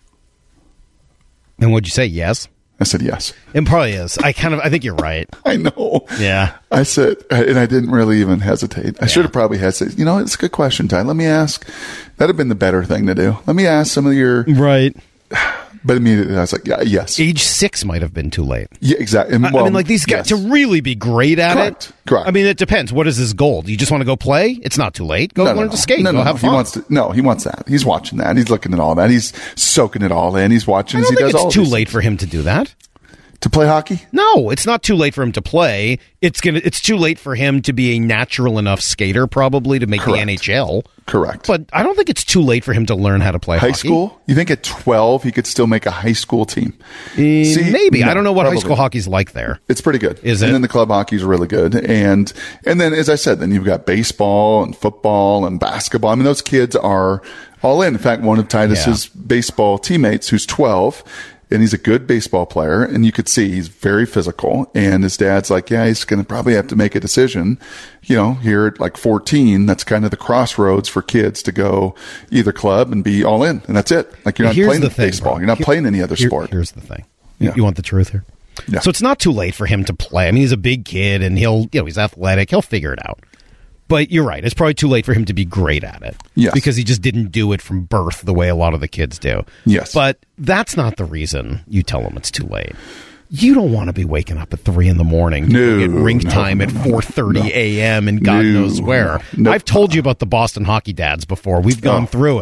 And would you say yes? I said yes. It probably is. I kind of, I think you're right. I know. Yeah. I said, and I didn't really even hesitate. I yeah. should have probably hesitated. You know, it's a good question, Ty. Let me ask. That'd have been the better thing to do. Let me ask some of your. Right. But immediately I was like, yeah, yes. Age six might have been too late. Yeah, exactly. Well, I mean, like these guys, yes. to really be great at Correct. it. Correct. I mean, it depends. What is his goal? Do you just want to go play? It's not too late. Go no, learn no, no. to skate. No, go no, have no. fun. He wants to, no, he wants that. He's watching that. He's looking at all that. He's soaking it all in. He's watching I as don't he think does it's all too these late things. for him to do that. To play hockey? No, it's not too late for him to play. It's gonna. It's too late for him to be a natural enough skater, probably, to make Correct. the N H L. Correct. But I don't think it's too late for him to learn how to play high hockey. school? You think at twelve he could still make a high school team? Uh, See, maybe. No, I don't know what probably. high school hockey's like there. It's pretty good. Is and it? then the club hockey's really good. And and then, as I said, then you've got baseball and football and basketball. I mean, those kids are all in. In fact, one of Titus's yeah. baseball teammates, who's twelve, and he's a good baseball player, and you could see he's very physical. And his dad's like, yeah, he's going to probably have to make a decision, you know, here at like fourteen. That's kind of the crossroads for kids to go either club and be all in, and that's it. Like, you're not Here's playing the thing, baseball. bro. You're not Here, playing any other here, sport. Here's the thing. Yeah. You want the truth here? Yeah. So it's not too late for him to play. I mean, he's a big kid, and he'll, you know, he's athletic. He'll figure it out. But you're right. It's probably too late for him to be great at it. Yes. Because he just didn't do it from birth the way a lot of the kids do. Yes. But that's not the reason you tell him it's too late. You don't want to be waking up at three in the morning no, at rink no, time no, at no, four thirty no. a.m. and God no, knows where. no. I've told you about the Boston hockey dads before. We've gone oh. through it.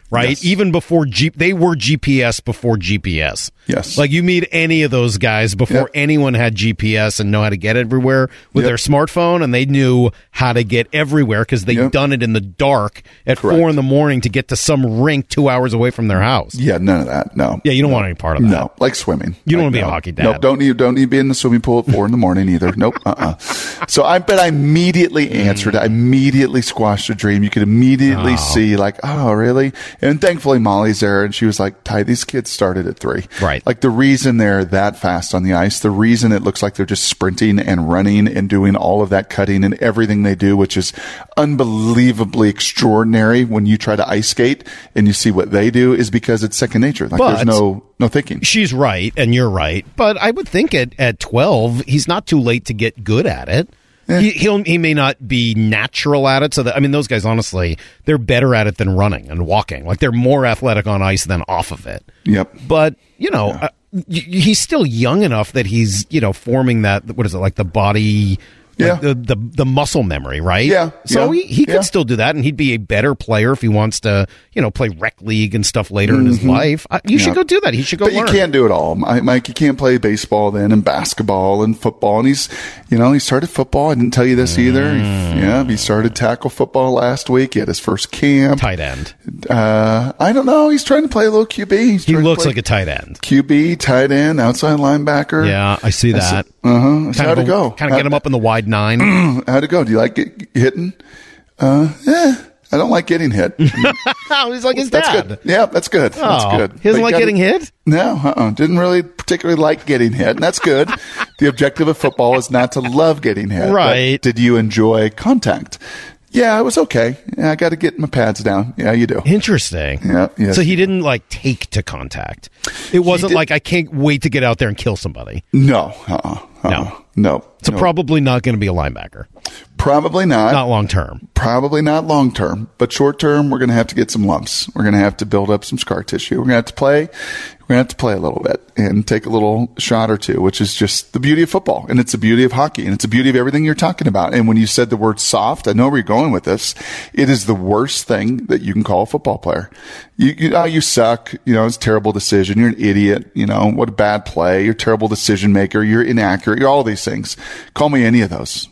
right? Yes. Even before G- they were G P S before G P S. Yes. Like you meet any of those guys before Yep. anyone had G P S and know how to get everywhere with Yep. their smartphone, and they knew how to get everywhere because they'd Yep. done it in the dark at Correct. four in the morning to get to some rink two hours away from their house. Yeah, none of that. No. Yeah, you don't want any part of that. No, like swimming. You don't Like, wanna be a no. hockey dad. Nope, don't need don't need to be in the swimming pool at four in the morning either. Nope. Uh-uh. So I bet I immediately answered. I immediately squashed the dream. You could immediately Oh. see like, oh, really? And thankfully Molly's there, and she was like, Ty, these kids started at three. Right. Like the reason they're that fast on the ice, the reason it looks like they're just sprinting and running and doing all of that cutting and everything they do, which is unbelievably extraordinary when you try to ice skate and you see what they do, is because it's second nature. Like But- there's no no thinking. She's right, and you're right. But I would think at, at twelve, he's not too late to get good at it. Yeah. He he'll, he may not be natural at it. So that, I mean, those guys, honestly, they're better at it than running and walking. Like they're more athletic on ice than off of it. Yep. But you know, uh, y- he's still young enough that he's you know forming that. What is it like the body? Yeah. Like the, the the muscle memory, right? Yeah, So yeah, he, he could yeah. still do that, and he'd be a better player if he wants to, you know, play rec league and stuff later in his life. Uh, you should Yeah. go do that. He should go But learn. you can't do it all, Mi- Mike. You can't play baseball then, and basketball and football. And he's, you know, he started football. I didn't tell you this either. He, yeah, he started tackle football last week. He had his first camp. Tight end. Uh, I don't know. He's trying to play a little Q B. He's He trying to looks play like a tight end. Q B, tight end, outside linebacker. Yeah, I see that. Uh huh. Kind How'd of it go? Kind of get him up in the wide nine. How'd it go? Do you like get, hitting? Uh, eh, I don't like getting hit. Oh, he's like his That's dad. good. Yeah, that's good. That's Oh, good. he doesn't But you like gotta- getting hit? No, uh-uh. Didn't really particularly like getting hit. And that's good. The objective of football is not to love getting hit. Right. But did you enjoy contact? Yeah, it was okay. Yeah, I got to get my pads down. Yeah, you do. Interesting. Yeah, yes. So he didn't like take to contact. It wasn't did- like I can't wait to get out there and kill somebody. No. Uh-uh. Uh-uh. No. No. So no. probably not going to be a linebacker. Probably not. Not long term. Probably not long term, but short term, we're going to have to get some lumps. We're going to have to build up some scar tissue. We're going to have to play. We're going to have to play a little bit and take a little shot or two, which is just the beauty of football. And it's the beauty of hockey. And it's the beauty of everything you're talking about. And when you said the word soft, I know where you're going with this. It is the worst thing that you can call a football player. You, you, oh, you suck. You know, it's a terrible decision. You're an idiot. You know, what a bad play. You're a terrible decision maker. You're inaccurate. You're all these things. Call me any of those.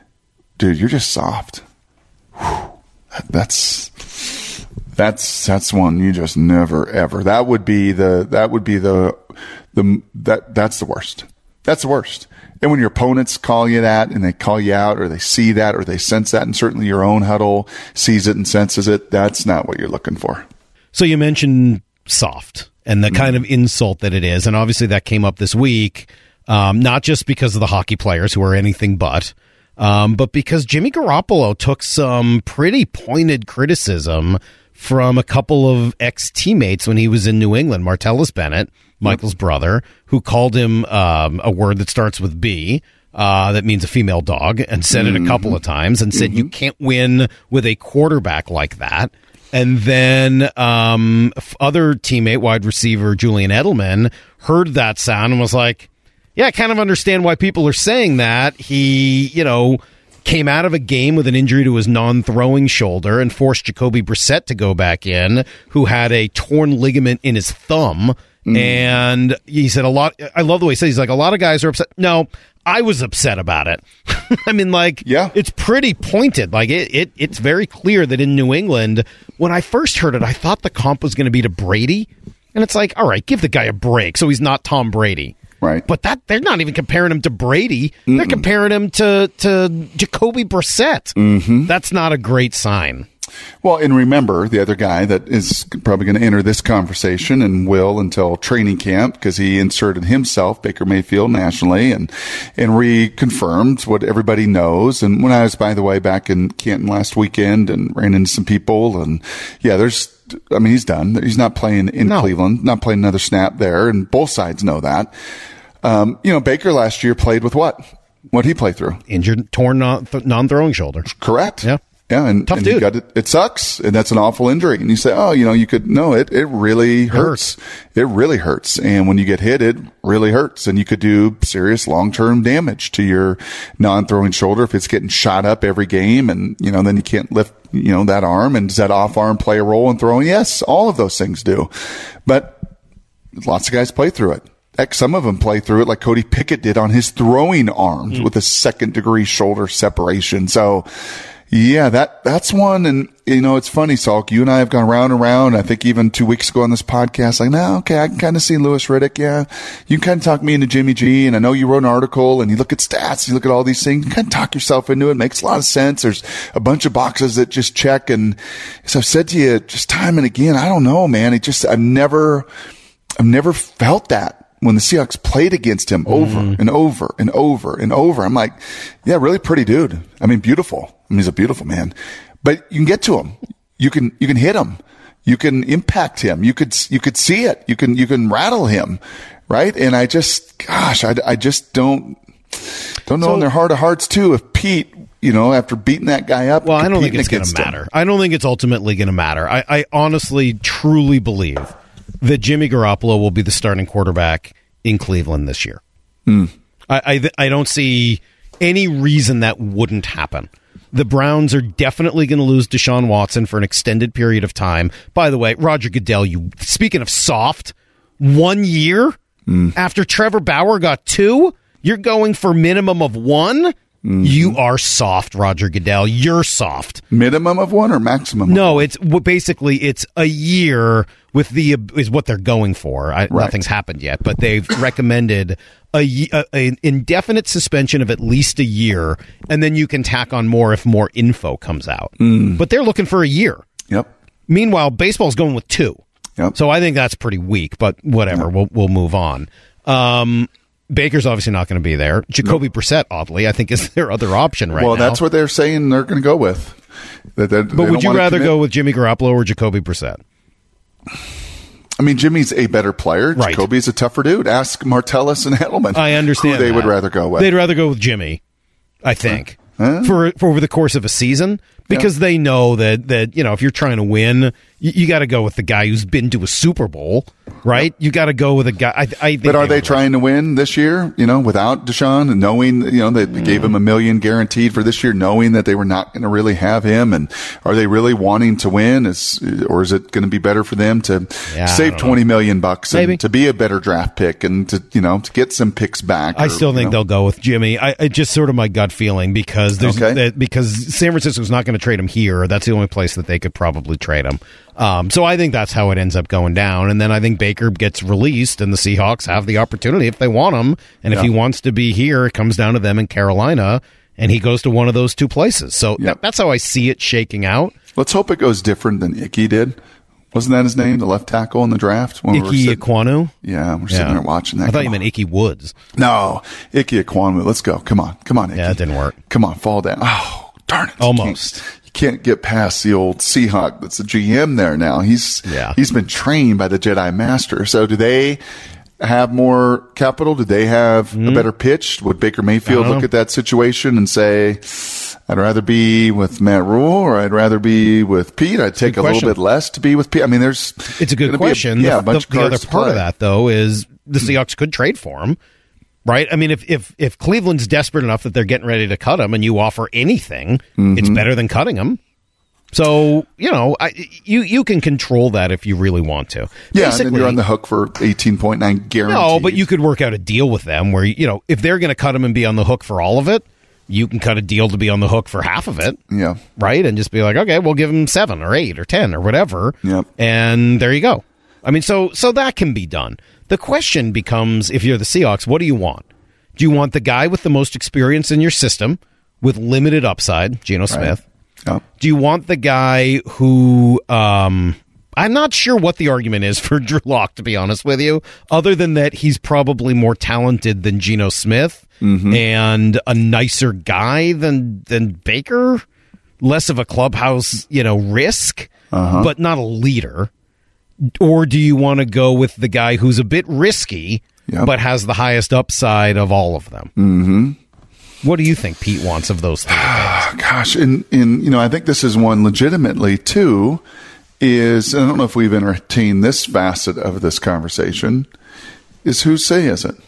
Dude, you're just soft. Whew. That's that's that's one you just never ever. That would be the that would be the the that that's the worst. That's the worst. And when your opponents call you that and they call you out or they see that or they sense that, and certainly your own huddle sees it and senses it, that's not what you're looking for. So you mentioned soft and the kind of insult that it is, and obviously that came up this week, um, not just because of the hockey players who are anything but, um, but because Jimmy Garoppolo took some pretty pointed criticism from a couple of ex-teammates when he was in New England. Martellus Bennett, Michael's brother, who called him um, a word that starts with B, uh, that means a female dog, and said it a couple of times, and said you can't win with a quarterback like that. And then um, f- other teammate, wide receiver Julian Edelman, heard that sound and was like, yeah, I kind of understand why people are saying that. He, you know, came out of a game with an injury to his non-throwing shoulder and forced Jacoby Brissett to go back in, who had a torn ligament in his thumb. Mm. And he said a lot. I love the way he said, he's like, a lot of guys are upset. No, I was upset about it. I mean, like, yeah. It's pretty pointed. Like, it, it, it's very clear that in New England, when I first heard it, I thought the comp was going to be to Brady. And it's like, all right, give the guy a break so he's not Tom Brady. Right. But that they're not even comparing him to Brady. Mm-mm. They're comparing him to, to Jacoby Brissett. Mm-hmm. That's not a great sign. Well, and remember, the other guy that is probably going to enter this conversation and will until training camp, because he inserted himself, Baker Mayfield, nationally, and and reconfirmed what everybody knows. And when I was, by the way, back in Canton last weekend and ran into some people, and yeah, there's, I mean, he's done. He's not playing in no. Cleveland, not playing another snap there, and both sides know that. Um, you know, Baker last year played with what? What'd he play through? Injured, torn non- non-throwing shoulder. Correct. Yeah. Yeah, and, Tough and dude. you got it, it sucks, and that's an awful injury. And you say, oh, you know, you could, no, it, it really hurts. It really hurts. And when you get hit, it really hurts. And you could do serious long-term damage to your non-throwing shoulder if it's getting shot up every game. And, you know, then you can't lift, you know, that arm. And does that off arm play a role in throwing? Yes, all of those things do. But lots of guys play through it. Heck, some of them play through it like Cody Pickett did on his throwing arms mm. with a second degree shoulder separation. So, yeah, that, that's one. And, you know, it's funny, Salk, you and I have gone round and round. I think even two weeks ago on this podcast, like, no, okay, I can kind of see Lewis Riddick. Yeah. You can kind of talk me into Jimmy G. And I know you wrote an article and you look at stats, you look at all these things, you kind of talk yourself into it. It makes a lot of sense. There's a bunch of boxes that just check. And as I've said to you just time and again, I don't know, man. It just, I've never, I've never felt that. When the Seahawks played against him over mm. and over and over and over, I'm like, yeah, really pretty dude. I mean, beautiful. I mean, he's a beautiful man, but you can get to him. You can, you can hit him. You can impact him. You could, you could see it. You can, you can rattle him. Right. And I just, gosh, I, I just don't, don't know so, in their heart of hearts too, if Pete, you know, after beating that guy up. Well, I don't think it's going to matter. I don't think it's ultimately going to matter. I, I honestly, truly believe that Jimmy Garoppolo will be the starting quarterback in Cleveland this year. Mm. I, I I don't see any reason that wouldn't happen. The Browns are definitely going to lose Deshaun Watson for an extended period of time. By the way, Roger Goodell, you speaking of soft, one year mm. after Trevor Bauer got two, you're going for minimum of one? Mm-hmm. You are soft, Roger Goodell. You're soft. Minimum of one or maximum? Of no, one? it's well, basically it's a year with the is what they're going for. I, right. Nothing's happened yet, but they've recommended a, a an indefinite suspension of at least a year, and then you can tack on more if more info comes out. Mm. But they're looking for a year. Yep. Meanwhile, baseball's going with two. Yep. So I think that's pretty weak. But whatever, yep. we'll we'll move on. Um. Baker's obviously not going to be there. Jacoby nope. Brissett, oddly, I think is their other option right well, now. Well, that's what they're saying they're going to go with. That, that, but would you rather go with Jimmy Garoppolo or Jacoby Brissett? I mean, Jimmy's a better player. Right. Jacoby's a tougher dude. Ask Martellus and Edelman. I understand who they that. would rather go with. They'd rather go with Jimmy, I think, huh? for, for over the course of a season. Because yeah. they know that, that, you know, if you're trying to win, you, you got to go with the guy who's been to a Super Bowl, right? You got to go with a guy. I, I think but are they, they trying to win this year, you know, without Deshaun and knowing, you know, they mm. gave him a million guaranteed for this year, knowing that they were not going to really have him? And are they really wanting to win? Is, or is it going to be better for them to yeah, save twenty know. million bucks and Maybe. to be a better draft pick and to, you know, to get some picks back? I or, still think know. they'll go with Jimmy. I, I just sort of my gut feeling because there's, okay. uh, because San Francisco's not going to trade him here. That's the only place that they could probably trade him. Um, so I think that's how it ends up going down. And then I think Baker gets released and the Seahawks have the opportunity if they want him. And yeah. if he wants to be here, it comes down to them in Carolina and he goes to one of those two places. So yeah. that, that's how I see it shaking out. Let's hope it goes different than Icky did. Wasn't that his name, the left tackle in the draft? When Icky we sitting, Ekwonu? Yeah, we're sitting yeah. there watching that. I thought Come you on. meant Icky Woods. No, Icky Ekwonu. Let's go. Come on. Come on, Icky. Yeah, it didn't work. Come on, fall down. Oh, darn it. Almost. You can't, you can't get past the old Seahawk that's the G M there now. He's yeah. He's been trained by the Jedi Master. So do they have more capital? Do they have mm. a better pitch? Would Baker Mayfield look at that situation and say, I'd rather be with Matt Rule or I'd rather be with Pete? I'd take a little bit less to be with Pete. I mean, there's it's a good question. A, yeah, the, a bunch the, of the other part of that though is the Seahawks could trade for him, right? I mean, if if if Cleveland's desperate enough that they're getting ready to cut him, and you offer anything, mm-hmm. it's better than cutting him. So you know, I, you you can control that if you really want to. Yeah, Basically, and then you're on the hook for eighteen point nine guaranteed. No, but you could work out a deal with them where you know if they're going to cut him and be on the hook for all of it. You can cut a deal to be on the hook for half of it. Yeah. Right? And just be like, okay, we'll give him seven or eight or ten or whatever. Yep. And there you go. I mean, so so that can be done. The question becomes, if you're the Seahawks, what do you want? Do you want the guy with the most experience in your system with limited upside, Geno Smith? Right. Yep. Do you want the guy who... Um, I'm not sure what the argument is for Drew Lock, to be honest with you, other than that he's probably more talented than Geno Smith mm-hmm. and a nicer guy than than Baker, less of a clubhouse, you know, risk, uh-huh. but not a leader. Or do you want to go with the guy who's a bit risky, yep. but has the highest upside of all of them? Mm-hmm. What do you think Pete wants of those three things? Gosh, and, and, you know, I think this is one legitimately, too, is, and I don't know if we've entertained this facet of this conversation, is whose say is it?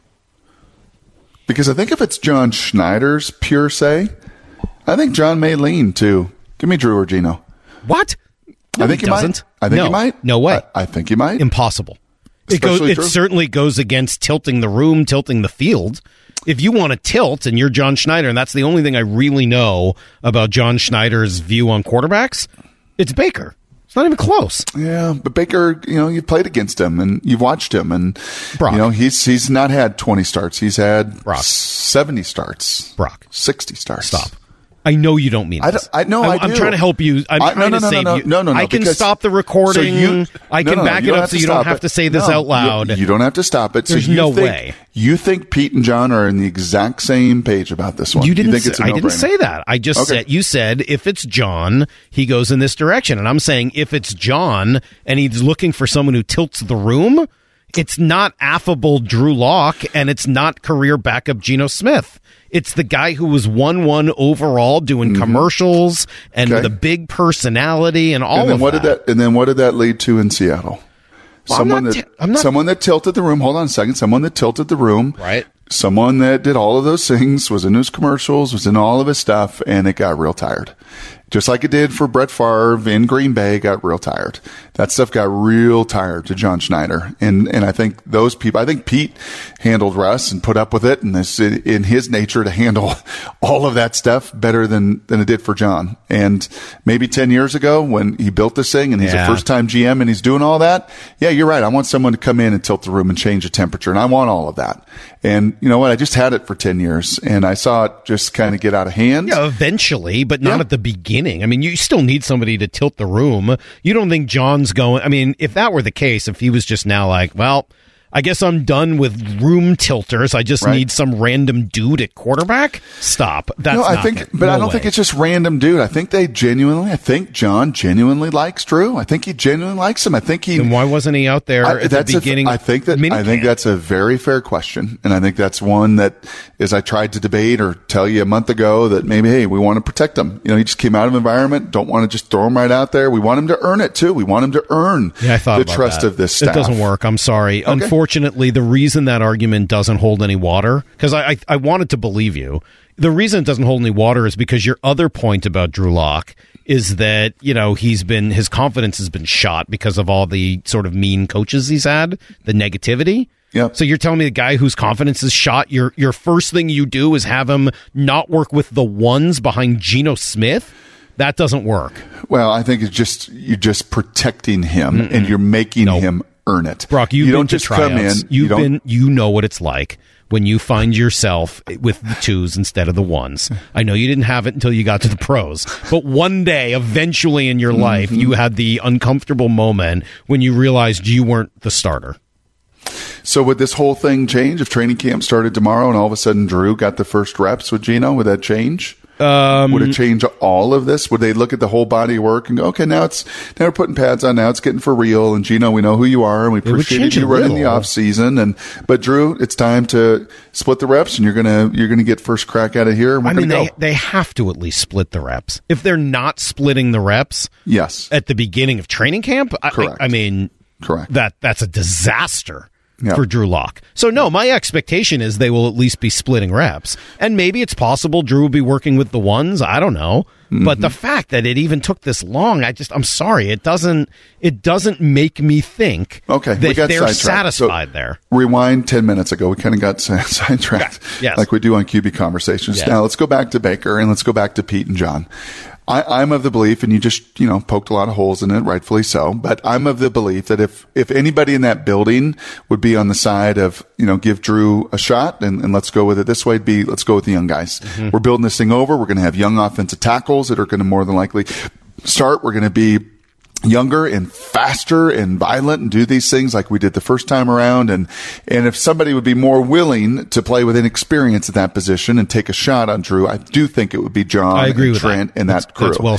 Because I think if it's John Schneider's pure say, I think John may lean to, give me Drew or Gino. What? No, I think he he doesn't. might. I think no, he might. No way. I, I think he might. Impossible. It, goes, it certainly goes against tilting the room, tilting the field. If you want to tilt and you're John Schneider, and that's the only thing I really know about John Schneider's view on quarterbacks, it's Baker. It's not even close. Yeah, but Baker, you know, you've played against him and you've watched him, and Brock. you know he's he's not had twenty starts. He's had Brock. seventy starts. Brock, sixty starts. Stop. I know you don't mean I this. don't, I know I, I I'm do. trying to help you. I'm I, trying no, no, to no, save no, you. no, no, no. I can because, stop the recording. So you, I no, can no, back no, it up so you don't have it. to say this no, out loud. You, you don't have to stop it. There's so you no think, way. You think Pete and John are in the exact same page about this one? You didn't. You think it's a I didn't no-brainer? say that. I just Okay. said you said if it's John, he goes in this direction, and I'm saying if it's John and he's looking for someone who tilts the room, it's not affable Drew Lock, and it's not career backup Geno Smith. It's the guy who was one one overall, doing mm-hmm. commercials and okay. with a big personality and all and then of what that. Did that. And then what did that lead to in Seattle? Well, someone I'm not that t- I'm not- someone that tilted the room. Hold on a second. Someone that tilted the room. Right. Someone that did all of those things, was in his commercials, was in all of his stuff, and it got real tired. Just like it did for Brett Favre in Green Bay, got real tired. That stuff got real tired to John Schneider. And, and I think those people, I think Pete handled Russ and put up with it, and it's in his nature to handle all of that stuff better than, than it did for John. And maybe ten years ago when he built this thing and he's Yeah. a first time G M and he's doing all that. Yeah, you're right. I want someone to come in and tilt the room and change the temperature. And I want all of that. And you know what? I just had it for ten years and I saw it just kind of get out of hand. Yeah, eventually, but not Yeah. at the beginning. I mean, you still need somebody to tilt the room. You don't think John's going... I mean, if that were the case, if he was just now like, well, I guess I'm done with room tilters. I just Right. need some random dude at quarterback. Stop. That's no, I not think, it. but No I don't way. think it's just random dude. I think they genuinely, I think John genuinely likes Drew. I think he genuinely likes him. I think he... Then why wasn't he out there I, at the that's a- beginning? I think that I think minicamp? that's a very fair question, and I think that's one that, as I tried to debate or tell you a month ago, that maybe hey, we want to protect him. You know, he just came out of an environment, don't want to just throw him right out there. We want him to earn it too. We want him to earn Yeah, I thought the about trust that. of this staff. It doesn't work. I'm sorry. Okay. Unfortunately, the reason that argument doesn't hold any water, because I, I I wanted to believe you. The reason it doesn't hold any water is because your other point about Drew Lock is that, you know, he's been, his confidence has been shot because of all the sort of mean coaches he's had, the negativity. Yep. So you're telling me the guy whose confidence is shot, your your first thing you do is have him not work with the ones behind Geno Smith? That doesn't work. Well, I think it's just you're just protecting him Mm-mm. and you're making nope. him earn it. Brock, you've you been don't to just come in. tryouts. You You've don't, been, you know what it's like when you find yourself with the twos instead of the ones. I know you didn't have it until you got to the pros, but one day, eventually in your Mm-hmm. life, you had the uncomfortable moment when you realized you weren't the starter. So would this whole thing change if training camp started tomorrow and all of a sudden Drew got the first reps with Geno? Would that change? Um, would it change all of this? Would they look at the whole body of work and go, okay, now it's now we're putting pads on, now it's getting for real, and Geno, we know who you are, and we appreciated change you a running the little. off season, and but Drew, it's time to split the reps, and you're gonna you're gonna get first crack out of here. And we're I mean, gonna they, go. they have to at least split the reps. If they're not splitting the reps Yes, at the beginning of training camp, I, Correct. I, I mean, correct. that that's a disaster. Yeah. For Drew Lock. So, no, my expectation is they will at least be splitting reps. And maybe it's possible Drew will be working with the ones. I don't know. Mm-hmm. But the fact that it even took this long, I just, I'm sorry. It doesn't, it doesn't make me think Okay, we that got they're sidetracked. satisfied So, there. Rewind ten minutes ago. We kind of got sidetracked, Yes. like we do on Q B Conversations. Yeah. Now let's go back to Baker and let's go back to Pete and John. I, I'm of the belief, and you just, you know, poked a lot of holes in it, rightfully so, but I'm of the belief that if, if anybody in that building would be on the side of, you know, give Drew a shot and, and let's go with it this way, it'd be, let's go with the young guys. Mm-hmm. We're building this thing over. We're going to have young offensive tackles that are going to more than likely start. We're going to be younger and faster and violent and do these things like we did the first time around. And, and if somebody would be more willing to play with inexperience at that position and take a shot on Drew, I do think it would be John I agree and with Trent that. and That's, that crew. That's well said.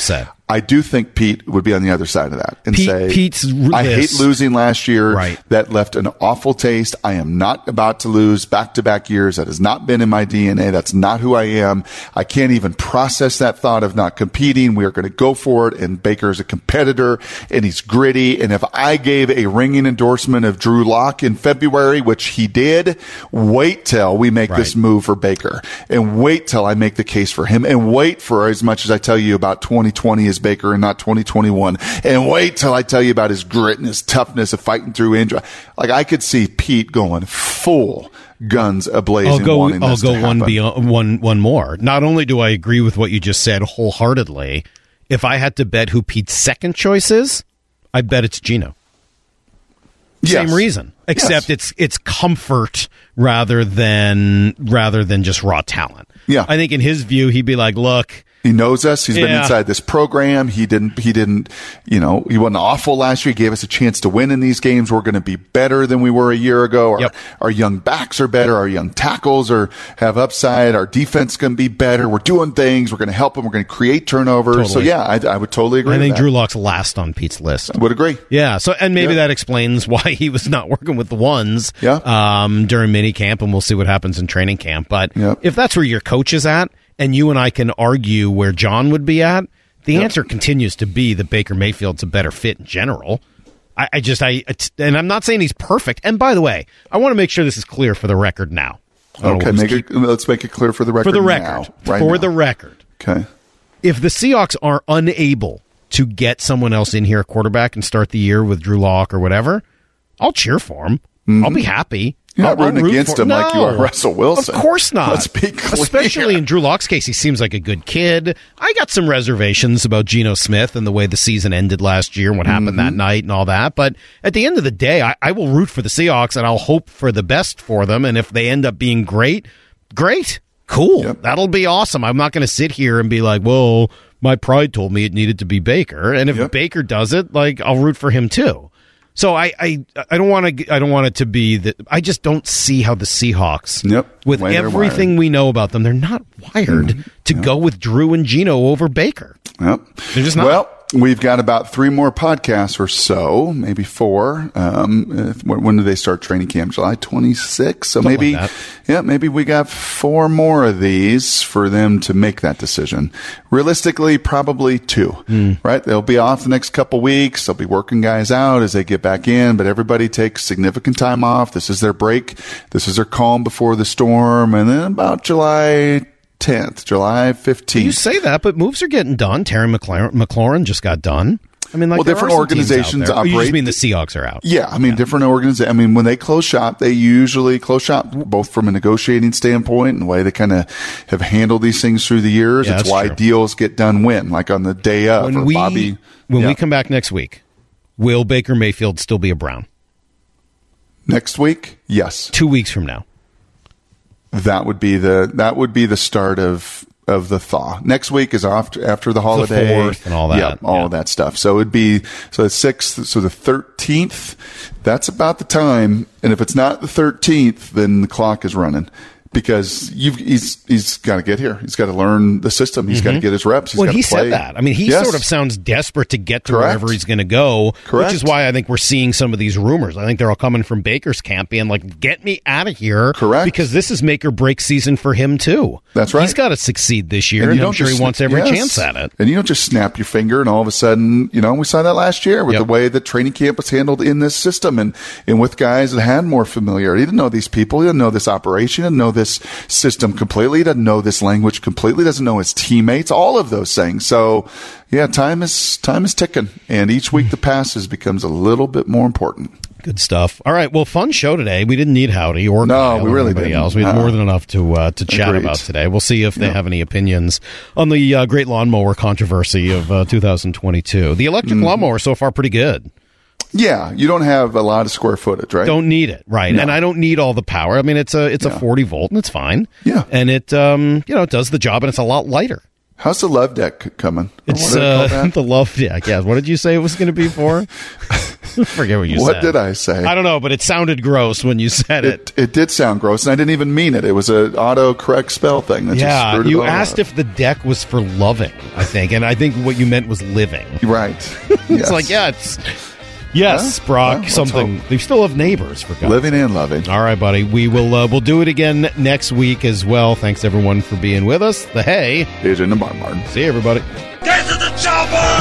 I do think Pete would be on the other side of that and Pete, say, Pete's I hate list. losing last year. Right. That left an awful taste. I am not about to lose back-to-back years. That has not been in my D N A. That's not who I am. I can't even process that thought of not competing. We are going to go for it. And Baker is a competitor and he's gritty. And if I gave a ringing endorsement of Drew Lock in February, which he did, wait till we make Right. this move for Baker and wait till I make the case for him and wait for as much as I tell you about twenty twenty as Baker and not twenty twenty-one and wait till I tell you about his grit and his toughness of fighting through injury. Like I could see Pete going full guns ablazing. I'll go. wanting I'll this go to one happen. beyond one. One more. Not only do I agree with what you just said wholeheartedly, if I had to bet who Pete's second choice is, I bet it's Gino. Same Yes. reason, except Yes. it's it's comfort rather than rather than just raw talent. Yeah. I think in his view, he'd be like, "Look, He knows us. He's been Yeah. inside this program. He didn't, he didn't, you know, he wasn't awful last year. He gave us a chance to win in these games. We're going to be better than we were a year ago. Our, Yep. our young backs are better. Our young tackles are, have upside. Our defense can be better. We're doing things. We're going to help them. We're going to create turnovers. So Totally. yeah, I, I would totally agree I think with that. Drew Lock's last on Pete's list." Would agree. Yeah, so and maybe Yeah. that explains why he was not working with the ones Yeah. um, during mini camp, and we'll see what happens in training camp. But Yep. if that's where your coach is at, and you and I can argue where John would be at, the Yep. answer continues to be that Baker Mayfield's a better fit in general. I, I just, I, it's, and I'm not saying he's perfect. And by the way, I want to make sure this is clear for the record now. I don't Okay. know who's Make keep- it, let's make it clear for the record. for the now, record, right for now. the record. Okay. If the Seahawks are unable to get someone else in here, a quarterback, and start the year with Drew Lock or whatever, I'll cheer for him. I'll be happy. You're not I'll- I'll rooting root against for- him like you are No. Russell Wilson. Of course not. Let's be clear. Especially in Drew Lock's case, he seems like a good kid. I got some reservations about Geno Smith and the way the season ended last year and what happened Mm-hmm. that night and all that. But at the end of the day, I, I will root for the Seahawks and I'll hope for the best for them. And if they end up being great, great. Cool. Yep. That'll be awesome. I'm not going to sit here and be like, well, my pride told me it needed to be Baker. And if Yep. Baker does it, like, I'll root for him too. So I, I, I don't want to. I don't want it to be that. I just don't see how the Seahawks, Yep. with Way they're everything wired. we know about them, they're not wired to go with Drew and Geno over Baker. Yep. They're just not. Well, we've got about three more podcasts or so, maybe four. Um, uh, when, when do they start training camp? July twenty-sixth. So Something maybe, like that. yeah, maybe we got four more of these for them to make that decision. Realistically, probably two, Mm. right? They'll be off the next couple weeks. They'll be working guys out as they get back in, but everybody takes significant time off. This is their break. This is their calm before the storm. And then about July tenth, July fifteenth. You say that, but moves are getting done. Terry McLaurin, McLaurin just got done. I mean, like Well, there different are some teams out organizations there. Oh, you just operate- mean the Seahawks are out? Yeah, I mean, different organizations. I mean, when they close shop, they usually close shop both from a negotiating standpoint and the way they kind of have handled these things through the years. Yeah, it's that's why true. deals get done when, like on the day of. When or we Bobby, when yeah. we come back next week, will Baker Mayfield still be a Brown? next week, yes, Two weeks from now. that would be the that would be the start of of the thaw. Next week is after after the holiday, fourth and all that. Yeah, all Yeah. of that stuff. So it'd be so the sixth, so the thirteenth. That's about the time. And if it's not the thirteenth, then the clock is running. Because you've, he's he's got to get here. He's got to learn the system. He's got to get his reps. He's Well, got he to play. said that. I mean, he Yes. sort of sounds desperate to get to Correct. wherever he's going to go, Correct. which is why I think we're seeing some of these rumors. I think they're all coming from Baker's camp being like, get me out of here. Correct. Because this is make or break season for him, too. That's right. He's got to succeed this year, And and, you I'm don't sure he just- wants every yes. chance at it. And you don't just snap your finger and all of a sudden, you know, we saw that last year with Yep. the way that training camp was handled in this system and, and with guys that had more familiarity. He didn't know these people. He didn't know this operation. He didn't know this system completely. He doesn't know this language completely. Doesn't know his teammates, all of those things. So yeah, time is, time is ticking. And each week that passes becomes a little bit more important. Good stuff. All right. Well, fun show today. We didn't need Howdy or No, Kyle we or really anybody didn't. else. We had Uh-uh. more than enough to uh, to chat Agreed. about today. We'll see if they Yeah. have any opinions on the uh, great lawnmower controversy of uh, two thousand twenty-two. The electric Mm-hmm. lawnmower so far pretty good. Yeah. You don't have a lot of square footage, right? Don't need it, right? No. And I don't need all the power. I mean, it's a it's a Yeah. forty volt, and it's fine. Yeah. and it um you know it does the job, and it's a lot lighter. How's the love deck coming? Or It's what do they call uh, that? the love deck. Yeah, what did you say it was going to be for? Forget what you what said. did I say? I don't know, but it sounded gross when you said it. It, it did sound gross, and I didn't even mean it. It was an auto-correct spell thing. That just Yeah, screwed it you all asked up. if the deck was for loving, I think, and I think what you meant was living. Right. It's Yes. like, yeah, it's... Yes, Well, Brock, well, let's something. hope. They still have neighbors, for God's Living and loving. All right, buddy. We will uh, we'll do it again next week as well. Thanks, everyone, for being with us. The Hay. Agent and Martin Martin. See you, everybody. Get to the chopper!